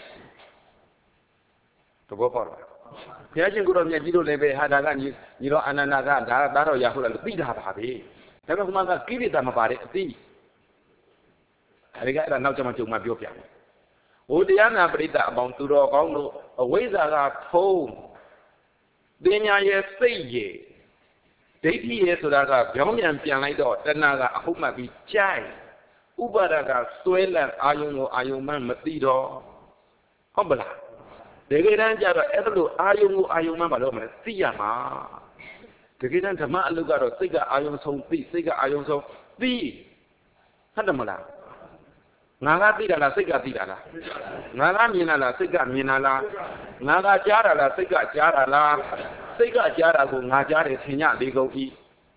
[SPEAKER 1] သဘောပေါက်လားဘုရားရှင်ကိုတော်မြတ်ကြီးတို့လည်းပဲဟာဒါကညီတော်အာနန္ဒာကဒါတော့ရဟုတ်လားလို့သိတာပါပဲဒါပေမဲ့ခုမှကကိလေသာမပါတဲ့အသိအဲဒီကအဲ့ဒါနောက်ကျမှကြုံမှပြောပြမယ်ဟိုတရားနာပရိသတ်အပေါင်းသူတော်ကောင်းတို့အဝိဇ္ဇာကဖုံးပညာရဲ့စိတ်ရဲ့ဒိဋ္ဌိရဲ့ဆိုတာကပြောင်းပြန်ပြန်လိုက်တော့တဏှာကအဟုတ်မှတ်ပြီးကြိုက်ဥပါဒကစွဲလန့်အာယုံကိုအာယုံမှမသိတော့ဟုတ်ပလားတကယ်တမ်းကျတော့အဲ့လိုအာယုံကိုအာယုံမှမလို့မလဲသိရမှာတကယ်တမ်းဓမ္မအလုပ်ကတော့စိတ်ကအာယုံဆုံးသိစိတ်ကအာယုံဆုံးသိဟုတ်တယ်မလားငါကသိတာလားစိတ်ကသိတာလားငါကမြင်တာလားစိတ်ကမြင်တာလားငါကကြားတာလားစိတ်ကကြားတာလားစိတ်ကကြားတာကိုငါကြားတယ်ထင်ကြလေကုန်ဤ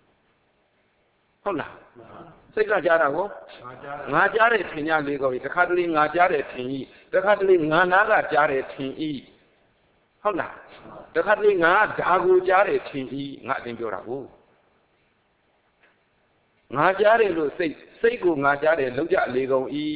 [SPEAKER 1] ဟုတ်လားစိတ်ကကြားတာကိုငါကြားတယ်ထင်ကြလေကုန်ဤတခါတလေငါကြားတယ်ထင်ဤတခါတလေငါနာကကြားတယ်ထင်ဤဟုတ်လားတခါတလေငါဓာကိုကြားတယ်ထင်ဤငါအတင်းပြောတာကိုငါကြားတယ်လို့စိတ်ကိုငါကြားတယ်လောက်ကြလေကုန်ဤ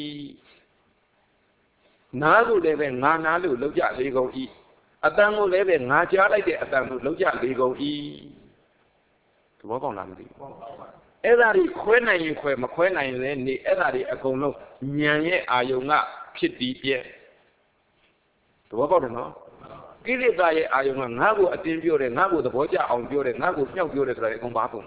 [SPEAKER 1] နားကိုလည်းပဲငါနားလို့လောက်ကြလေကုန်ဤအတန်ကိုလည်းပဲငါကြားလိုက်တဲ့အတန်ကိုလောက်ကြလေကုန်ဤသဘောပေါက်လားမသိဘူးအဲ့ဒါတွေခွဲနိုင်ရင်ခွဲမခွဲနိုင်ရင်လည်းနေအဲ့ဒါတွေအကုန်လုံးဉာဏ်ရဲ့အာယုံကဖြစ်တည်ပြဲသဘောပေါက်တယ်နော်ကိလေသာရဲ့အာယုံကငါ့ကိုအတင်းပြောတယ်ငါ့ကိုသဘောကျအောင်ပြောတယ်ငါ့ကိုမြောက်ပြောတယ်ဆိုတာအကုန်ပါကုန်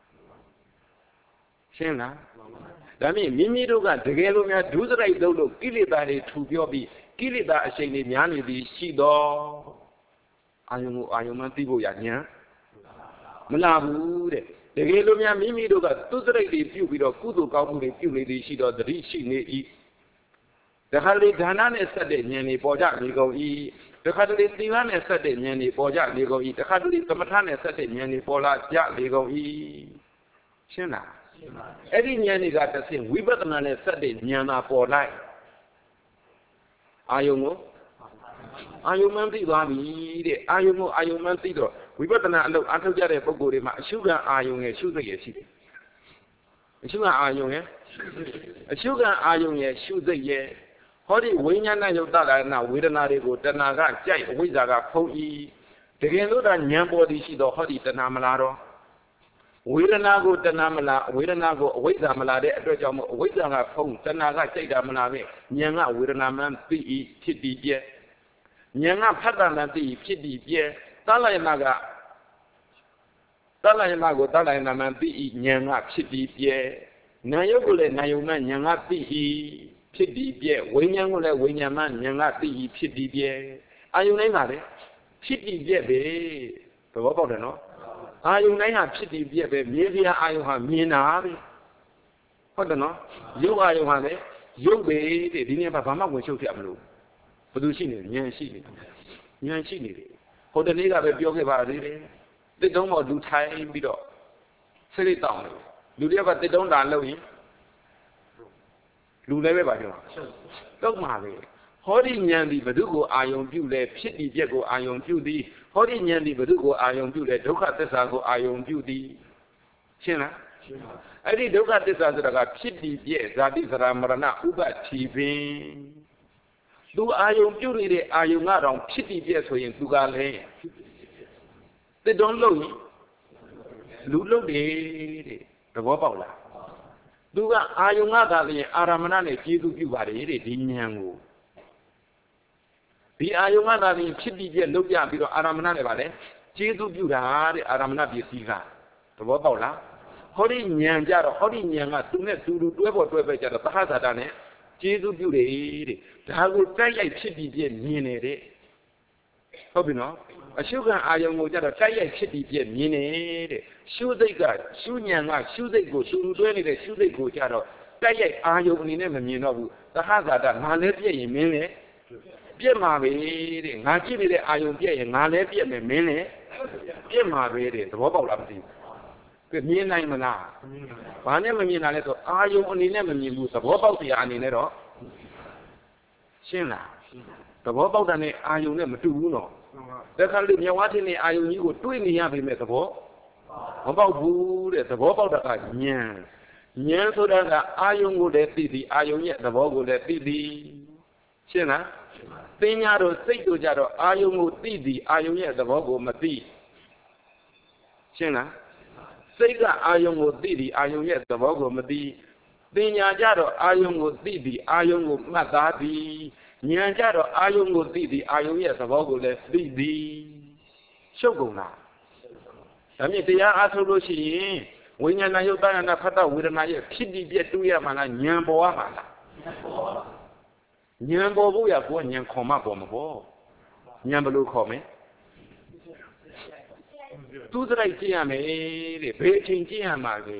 [SPEAKER 1] ရှင်းလားဒါမြင်မိမိတို့ကတကယ်လို့များဒုစရိုက်လုပ်လို့ကိလေသာတွေထူပြောပြီးကိလေသာအရှိန်တွေများနေသည်ရှိတော့အာယုံကိုအာယုံမှသိဖို့ရညာမလာဘူးတဲ့တကယ်လို့များမိမိတို့ကဒုစရိုက်တွေပြုပြီးတော့ကုသိုလ်ကောင်းမှုတွေပြုနေသည်ရှိတော့သတိရှိနေ၏တခါလေဒါနနဲ့ဆက်တဲ့ဉာဏ်တွေပေါ်ကြနေကုန်၏တခါတလေသီလနဲ့ဆက်တဲ့ဉာဏ်တွေပေါ်ကြနေကုန်၏တခါတလေသမထနဲ့ဆက်တဲ့ဉာဏ်တွေပေါ်လာကြနေကုန်၏ရှင်းလားအဲ့ဒီဉာဏ်တွေကတစ်ဆင့်ဝိပဿနာနဲ့ဆက်တဲ့ဉာဏ်သာပေါ်လိုက်အာယုံကိုအာယုံမှန်းသိသွားပြီတဲ့အာယုံကိုအာယုံမှန်းသိတော့ဝိပဿနာအလုပ်အထောက်ကြတဲ့ပုဂ္ဂိုလ်တွေမှာအရှုခံအာယုံရဲ့ရှုစိတ်ရဲ့ရှိတယ်အရှုခံအာယုံရဲ့အရှုခံအာယုံရဲ့ရှုစိတ်ရဲ့ဟောဒီဝိညာဏယုတ်တလာနာဝေဒနာတွေကိုတဏှာကကြိုက်အဝိဇ္ဇာကဖုံးဤတကယ်လို့ဒါဉာဏ်ပေါ်သည်ရှိတော့ဟောဒီတဏှာမလားတော့ဝေဒနာကိုတဏှာမလားဝေဒနာကိုအဝိဇ္ဇာမလားတဲ့အတွက်ကြောင့်မို့အဝိဇ္ဇာကဖုံးတဏှာကကြိုက်တာမလားပဲဉာဏ်ကဝေဒနာမှန်သိဤဖြစ်တည်ပြဲဉာဏ်ကဖတ်တာမှန်သိဤဖြစ်တည်ပြဲသလယနာကိုသလယနာမှန်သိဤဉာဏ်ကဖြစ်တည်ပြဲနာယုတ်ကိုလည်းနာယုံမှဉာဏ်ကသိဤဖြစ်တည်ပြဲဝိညာဉ်ကိုလည်းဝိညာဉ်မှဉာဏ်ကသိဤဖြစ်တည်ပြဲအာယုန်တိုင်းပါလေဖြစ်တည်ပြဲပဲသဘောပေါက်တယ်နော်အာယုန်တိုင်းဟာဖြစ်တည်ပြဲပဲမြင်စရာအာယုန်ဟာမြင်တာပဲဟုတ်တယ်နော်ရုပ်အာယုန်ဟာလည်းရုပ်ပဲတဲ့ဒီနေ့ဘာမှဝင်ရှုပ်ပြမလို့ဘယ်သူရှိနေလဲဉာဏ်ရှိနေဉာဏ်ရှိနေတယ်ဟိုတနေ့ကပဲပြောခဲ့ပါသေးတယ်တစ်တုံးပေါ်လူထိုင်ပြီးတော့စိတ်တောင်းတယ်လူတယောက်ကတစ်တုံးတာလုပ်ရင်လူလည်းပဲပါပြောတော့မှာပဲဟောဒီဉာဏ်ဒီဘု து ကိုအာယုံပြုလဲဖြစ်တည်ပြက်ကိုအာယုံပြုသည်ဟောဒီဉာဏ်ဒီဘု து ကိုအာယုံပြုလဲဒုက္ခသစ္စာကိုအာယုံပြုသည်ရှင်းလားရှင်းပါအဲ့ဒီဒုက္ခသစ္စာဆိုတာကဖြစ်တည်ပြက်ဇာတိစရာမရဏဥပတိပင်သူအာယုံပြုနေတဲ့အာယုံကတော့ဖြစ်တည်ပြက်ဆိုရင်သူကလည်းတစ်တုံးလို့ရင်လူလုံးတယ်တဲ့သဘောပေါက်လားသူကအာယုံကသာလျှင်အာရမဏနဲ့ကျေးဇူးပြုပါတယ်တဲ့ဒီဉာဏ်ကိုဒီအာယုံကသာလျှင်ဖြစ်ပြီးပြက်လုပ်ပြပြီးတော့အာရမဏနဲ့ပါလေကျေးဇူးပြုတာတဲ့အာရမဏပစ္စည်းကသဘောပေါက်လားဟောဒီဉာဏ်ကြတော့ဟောဒီဉာဏ်ကသူနဲ့တူတွဲပေါ်တွဲပဲကြတော့သဟဇာတနဲ့ကျေးဇူးပြုတယ်တဲ့ဒါကိုတိုက်ရိုက်ဖြစ်ပြီးပြက်မြင်နေတဲ့ဟုတ်ပြီနော်အရှုခံအာယုံကိုကြတော့တိုက်ရိုက်ဖြစ်ပြီးပြက်မြင်နေတဲ့ရှုစိတ်ကရှုဉာဏ်ကရှုစိတ်ကိုတူတွဲနေတဲ့ရှုစိတ်ကိုကြတော့တိုက်ရိုက်အာယုံအနေနဲ့မမြင်တော့ဘူးသဟဇာတငါလည်းပြက်ရင်မင်းလည်းပြက်မှာပဲတဲ့ငါကြည့်နေတဲ့အာယုံပြက်ရင်ငါလည်းပြက်မယ်မင်းလည်းပြက်မှာပဲတဲ့သဘောပေါက်လားမသိဘူးမြင်နိုင်မလားဘာနဲ့မမြင်တာလဲဆိုအာယုံအနေနဲ့မမြင်ဘူးသဘောပေါက်တရားအနေနဲ့တော့ရှင်းလားသဘောပေါက်တာနဲ့အာယုံနဲ့မတူဘူးနော်တခါလေမြောက်ဝါးထင်းနဲ့အာယုံကြီးကိုတွေးနေရပေမဲ့သဘောမပေါက်ဘူးတဲ့သဘောပေါက်တာကဉာဏ်ဆိုတာကအာယုံကိုလည်းသိသည်အာယုံရဲ့သဘောကိုလည်းသိသည်ရှင်းလားသင်ညာတို့စိတ်တို့ကြတော့အာယုံကိုသိသည်အာယုံရဲ့သဘောကိုမသိရှင်းလားစိတ်ကအာယုံကိုသိသည်အာယုံရဲ့သဘောကိုမသိသင်ညာကြတော့အာယုံကိုသိသည်အာယုံကိုမှတ်သားသည်ဉာဏ်ကြတော့အာယုံကိုသိသည်အာယုံရဲ့သဘောကိုလည်းသိသည်ရှုပ်ကုန်လားဒါမြင့်တရားအားထုတ်လို့ရှိရင်ဝိညာဏယုတ်တဏ္ဍဖတ်တဝေဒနာရဲ့ဖြစ်ပြီးပြတူရမှာလားဉာဏ်ပေါ်ရမှာလားဉာဏ်ပေါ်ဖို့ရကိုဉာဏ်ခေါ်မှပေါ်မပေါ်ဉာဏ်ဘယ်လိုခေါ်မလဲသူစရိုက်ကြည့်ရမယ်တဲ့ဘယ်အချိန်ကြည့်ရမှာလဲ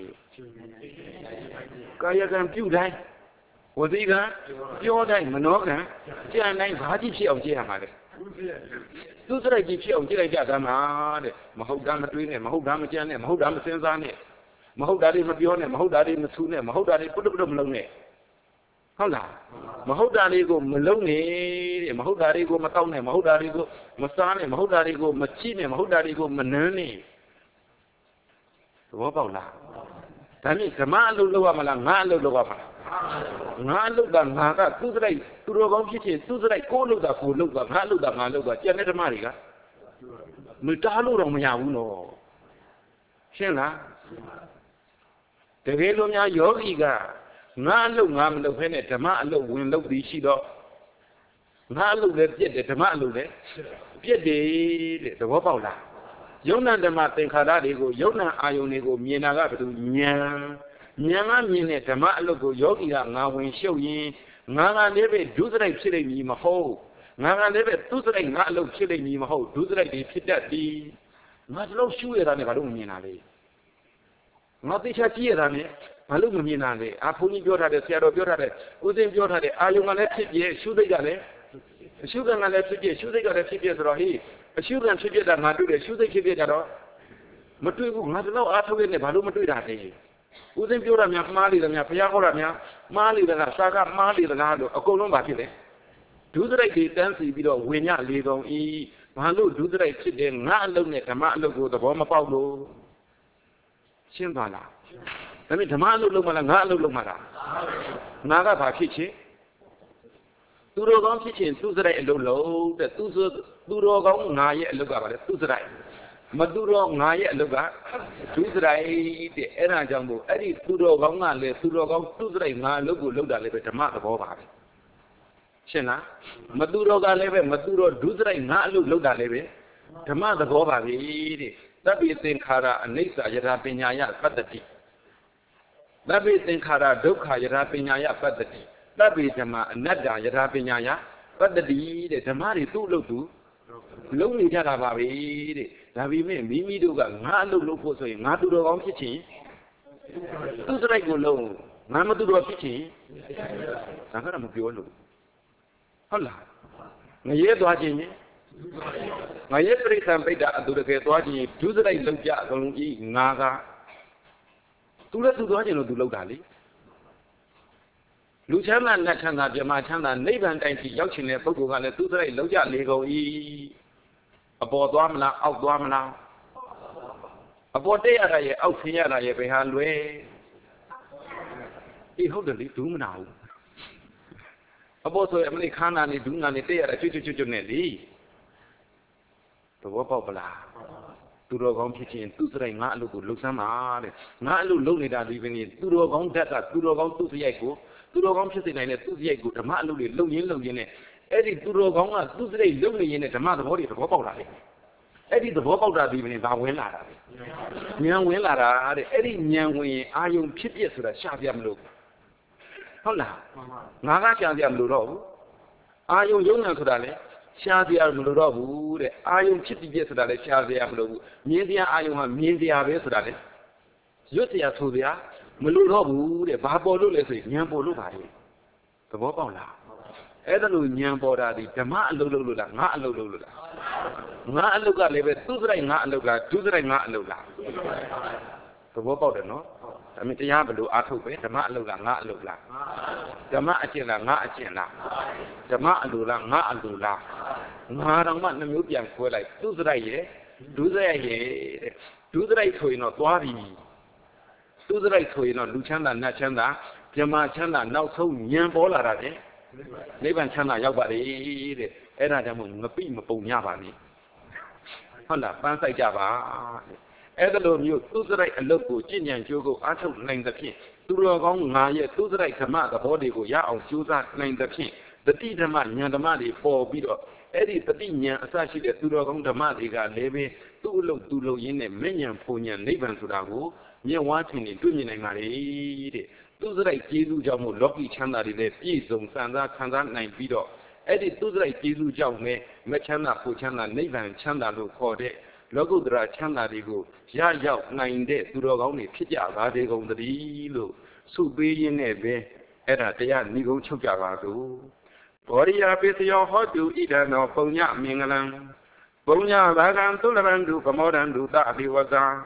[SPEAKER 1] ကာယကံပြုတိုင်းဝစီကံပြောတိုင်းမနောကံကြံတိုင်းဘာကြည့်ဖြစ်အောင်ကြည့်ရမှာလဲသူစရိုက်ကြည့်ဖြစ်အောင်ကြည့်လိုက်ကြတာမှာတဲ့မဟုတ်တာမတွေးနဲ့မဟုတ်တာမကြံနဲ့မဟုတ်တာမစဉ်းစားနဲ့မဟုတ်တာတွေမပြောနဲ့မဟုတ်တာတွေမဆူနဲ့မဟုတ်တာတွေပုတ္တပုတ္တမလုံးနဲ့ဟုတ်လားမဟုတ်တာတွေကိုမလုံးနဲ့တဲ့မဟုတ်တာတွေကိုမတောက်နဲ့မဟုတ်တာတွေကိုမစားနဲ့မဟုတ်တာတွေကိုမချိနဲ့မဟုတ်တာတွေကိုမနမ်းနဲ့သဘောပေါက်လားဒါနဲ့ဓမ္မအလုပ်လုပ်ရမလားငါအလုပ်လုပ်ရမှာငါအလုပ်ကငါကသူ့စရိုက်သူတော်ကောင်းဖြစ်ခြင်းသူ့စရိုက်ကိုလုပ်တာကိုလုပ်တာငါလုပ်တာငါလုပ်တာကျန်တဲ့ဓမ္မတွေကမတားလို့တော့မရဘူးနော်ရှင်းလားတကယ်လို့များယောဂီကငါအလုပ်ငါမလုပ်ဖဲနဲ့ဓမ္မအလုပ်ဝင်လုပ်ပြီးရှိတော့ငါအလုပ်လည်းပြည့်တယ်ဓမ္မအလုပ်လည်းပြည့်တယ်တဲ့သဘောပေါက်လားယုံနာဓမ္မသင်္ခါရတွေကိုယုံနာအာယုန်တွေကိုမြင်တာကဘယ်သူဉာဏ်ကမြင်တဲ့ဓမ္မအလုပ်ကိုယောဂီကငါဝင်ရှုပ်ရင်ငါကလည်းပဲဒုစရိုက်ဖြစ်နေပြီမဟုတ်ငါကလည်းပဲသူစရိုက်ငါအလုပ်ဖြစ်နေပြီမဟုတ်ဒုစရိုက်တွေဖြစ်တတ်သည်ငါဒီလောက်ရှုရတာနဲ့ဘာလို့မမြင်တာလဲငါသိချာကြည့်ရတာနဲ့ဘာလို့မမြင်တာလဲအာဘုန်းကြီးပြောထားတယ်ဆရာတော်ပြောထားတယ်ဦးသိန်းပြောထားတယ်အာယုံကလည်းဖြစ်ပြည့်ရှုသိက္ခာလည်းအရှုခံကလည်းဖြစ်ပြည့်ရှုသိက္ခာလည်းဖြစ်ပြည့်ဆိုတော့ဟေးအရှုခံဖြစ်ပြတာငါတွေ့တယ်ရှုသိက္ခာဖြစ်ပြကြတော့မတွေ့ဘူးငါဒီလောက်အားထုတ်ရနေဘာလို့မတွေ့တာလဲဦးသိန်းပြောတာများမှားလေတယ်များဘုရားဟောတာများမှားလေတယ်လားစာကမှားလေတယ်လားလို့အကုန်လုံးပါဖြစ်တယ်ဒုစရိုက်တွေတန်းစီပြီးတော့ဝိညာဉ်လေးကောင်ဤဘာလို့ဒုစရိုက်ဖြစ်တယ်ငါအလုပ်နဲ့ဓမ္မအလုပ်ကိုသဘောမပေါက်လို့ရှင်းပါလားဒါပေမဲ့ဓမ္မအလုပ်လုပ်မှလားငါအလုပ်လုပ်မှလားငါကဘာဖြစ်ချင်းသူတော်ကောင်းဖြစ်ချင်းသူစရိုက်အလုပ်လုပ်တဲ့သူတော်ကောင်းငါရဲ့အလုပ်ကပါလေသူစရိုက်မသူတော်ငါရဲ့အလုပ်ကဒုစရိုက်တဲ့အဲ့ဒါကြောင့်မို့အဲ့ဒီသူတော်ကောင်းကလည်းသူတော်ကောင်းသူစရိုက်ငါအလုပ်ကိုလုပ်တာလည်းပဲဓမ္မသဘောပါပဲရှင်းလားမသူတော်ကလည်းပဲမသူတော်ဒုစရိုက်ငါအလုပ်လုပ်တာလည်းပဲဓမ္မသဘောပါပဲတဲ့သဗ္ဗေသင်္ခါရအနိစ္စယထာပညာယပတ္တိသဗ္ဗေသင်္ခါရဒုက္ခယထာပညာယပတ္တိသဗ္ဗေဓမ္မအနတ္တယထာပညာယပတ္တိတဲ့ဓမ္မတွေသူ့အလုပ်သူလုံးနေကြတာပါပဲတဲ့ဒါပေမဲ့မိမိတို့ကငါအလုပ်လုပ်ဖို့ဆိုရင်ငါသူတော်ကောင်းဖြစ်ချင်းသူစရိုက်ကိုလုံးငါမသူတော်ဖြစ်ချင်းဒါကတော့မပြောလို့ဟုတ်လားငရဲသွားခြင်းငရဲပြိဿံပိဋ္ဌအတူတကယ်သွားခြင်းဒုစရိုက်လုံးကြအကုန်လုံးကြီးငါကသူလည်းသူသွားခြင်းလို့သူလောက်တာလေလူချမ်းသာနတ်ချမ်းသာပြမချမ်းသာနိဗ္ဗာန်တိုင်ထိရောက်ခြင်းတဲ့ပုဂ္ဂိုလ်ကလည်းသူစရိုက်လုံးကြလေကုန်၏အပေါ်သွားမလားအောက်သွားမလားအပေါ်တက်ရတာရဲ့အောက်ဆင်းရတာရဲ့ဘယ်ဟာလွယ်ဒီဟုတ်တယ်လေဒူးမနာဘူးအပေါ်ဆိုရင်အမလေးခန္ဓာနေဒူးနာနေတက်ရတာချွတ်နဲ့လေသဘောပေါက်ပလားသူတော်ကောင်းဖြစ်ခြင်းသူစရိုက်ငါအလုပ်ကိုလှုပ်ဆမ်းပါတဲ့ငါအလုပ်လုပ်နေတာဒီပဲနေသူတော်ကောင်းဓာတ်ကသူတော်ကောင်းသူစရိုက်ကိုသူတော်ကောင်းဖြစ်စေနိုင်တဲ့သူစရိုက်ကိုဓမ္မအလုပ်တွေလုပ်ရင်းနဲ့အဲ့ဒီသူတော်ကောင်းကသူစရိုက်လုပ်နေရင်းနဲ့ဓမ္မသဘောတွေသဘောပေါက်လာတယ်အဲ့ဒီသဘောပေါက်တာဒီပဲနေဒါဝင်လာတာဉာဏ်ဝင်လာတာတဲ့အဲ့ဒီဉာဏ်ဝင်ရင်အာယုံဖြစ်ပြဆိုတာရှာပြမလို့ဟုတ်လားငါကရှာပြမလို့တော့ဘူးအာယုံယုံဉာဏ်ဆိုတာလေရှားစရာမလိုတော့ဘူးတဲ့အာယုံဖြစ်ပြီးပြဆိုတာလည်းရှားစရာမလိုဘူးမြင်စရာအာယုံဟာမြင်စရာပဲဆိုတာလေရွတ်စရာဆိုစရာမလိုတော့ဘူးတဲ့ဘာပေါ်လို့လဲဆိုရင်ဉာဏ်ပေါ်လို့ပါလေသဘောပေါက်လားအဲ့ဒါလို့ဉာဏ်ပေါ်တာဒီဓမ္မအလုပ်လုပ်လို့လားငါအလုပ်လုပ်လို့လားငါအလုပ်ကလည်းပဲသူစရိုက်ငါအလုပ်ကဒုစရိုက်ငါအလုပ်လားသဘောပေါက်တယ်နော် I mean, the Yabalu Atobe, the Matula, not Lula. The Matilla, not Achina. The Matula, not Lula. Maran, the Nubian for like, do the right, do the right, do the right to not worry. Do the right to Luchanda, Nachanda, Jamachanda, now so Yambola, Levan Chana Yabari, Edadamun, the Pim of Yabani. Honda, Pansai Java. Edelon, you do the right and look good, Jin and Jogo, I told name the king. Do the wrong, my do the right command, the body go ya or Susan, name the king. The teacher man, Yandamadi, for Bido. Eddie Patinia, associated to the wrong the Madiga, Levy, Tulo in a minion, Punyan, Levan to the woo, near watching in Dunin and Marie. Do the right Jesu Jamu, Loki Chanda, the peace on Sanda, Kandan, 9 Bido. Eddie do the right Jesu Jamu, Mechana, Puchana, Levan, Chanda, look for it. Logodra Chanda Digo, Ya Yao 9 days to the only Pija, Vadigo the Dilo, Subi in Ebe, Era Tea Nigo Chugavago. Boria Pitio Hot to eat and no Ponya Mingalan. Ponya Vagan to Lavandu, Pamodan do Dadi Waza.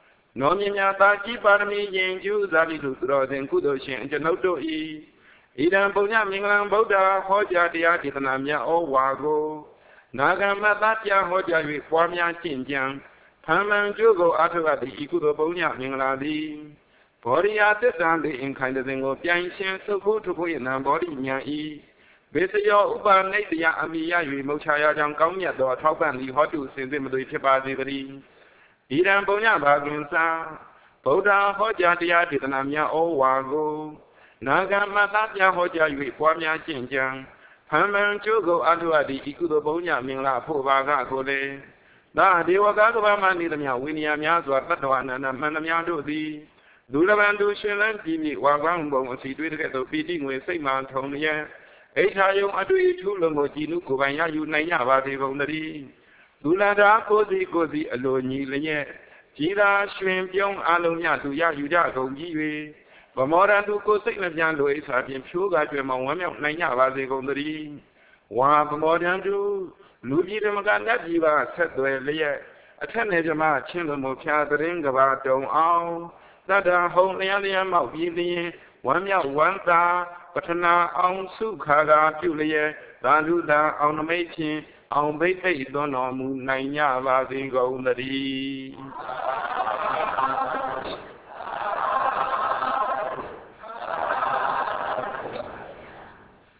[SPEAKER 1] Nomina Taki Parmi, Yang, Zadi to draw and Kudoshi and Janoto E. Idan Ponya Mingalan Boda, Hoja Diakitanamia or Wago. Nagamatatia Hoja with Formia Chinjang, Paman Jugo Atava the Ikudo Bonia Mingladi. Boria Tesandi in kind of thing of Yanshan, so good to put in a body Yai. Besio Uba Nadia Amia, Mochaya Jang Gomia, or Topan, the Hotu, Sindim the Chipadi. Idan Bonia Bagunsa, Boda Hoja Diakitanamia or Wago. Nagamatatia Hoja with Formia Chinjang. Haman Jogo Atuadi, Ikudo Bonia, Mingla, Povaga, Cole. Da, they were Gagama, Nidamia, Winnia, Yazwa, Patuan, and Manamia do thee. Dulavandu Shilan, Dimi, Wagambo, see to get the feeding with St. Antonia. Etayo Adu, Tulamo, Ginu, Kovaya, you Nayava, de Vonari. Dulada, Cozy, alone, Yilia. Gila, Shrimp, Young, Alonia, to Yajuda, go Giwe. But more than to go sick of young Louis, I am sure that you are one of Naya, they go the ring. One more than to Luigi de Maganda Diva, said the layer. A teenager, my children will carry the ring about don't all. That are wholly on the amount of one year, one star, but now on Sukaga, Julia, Daluda on the making, on Bay, don't know, Naya, they go the ring.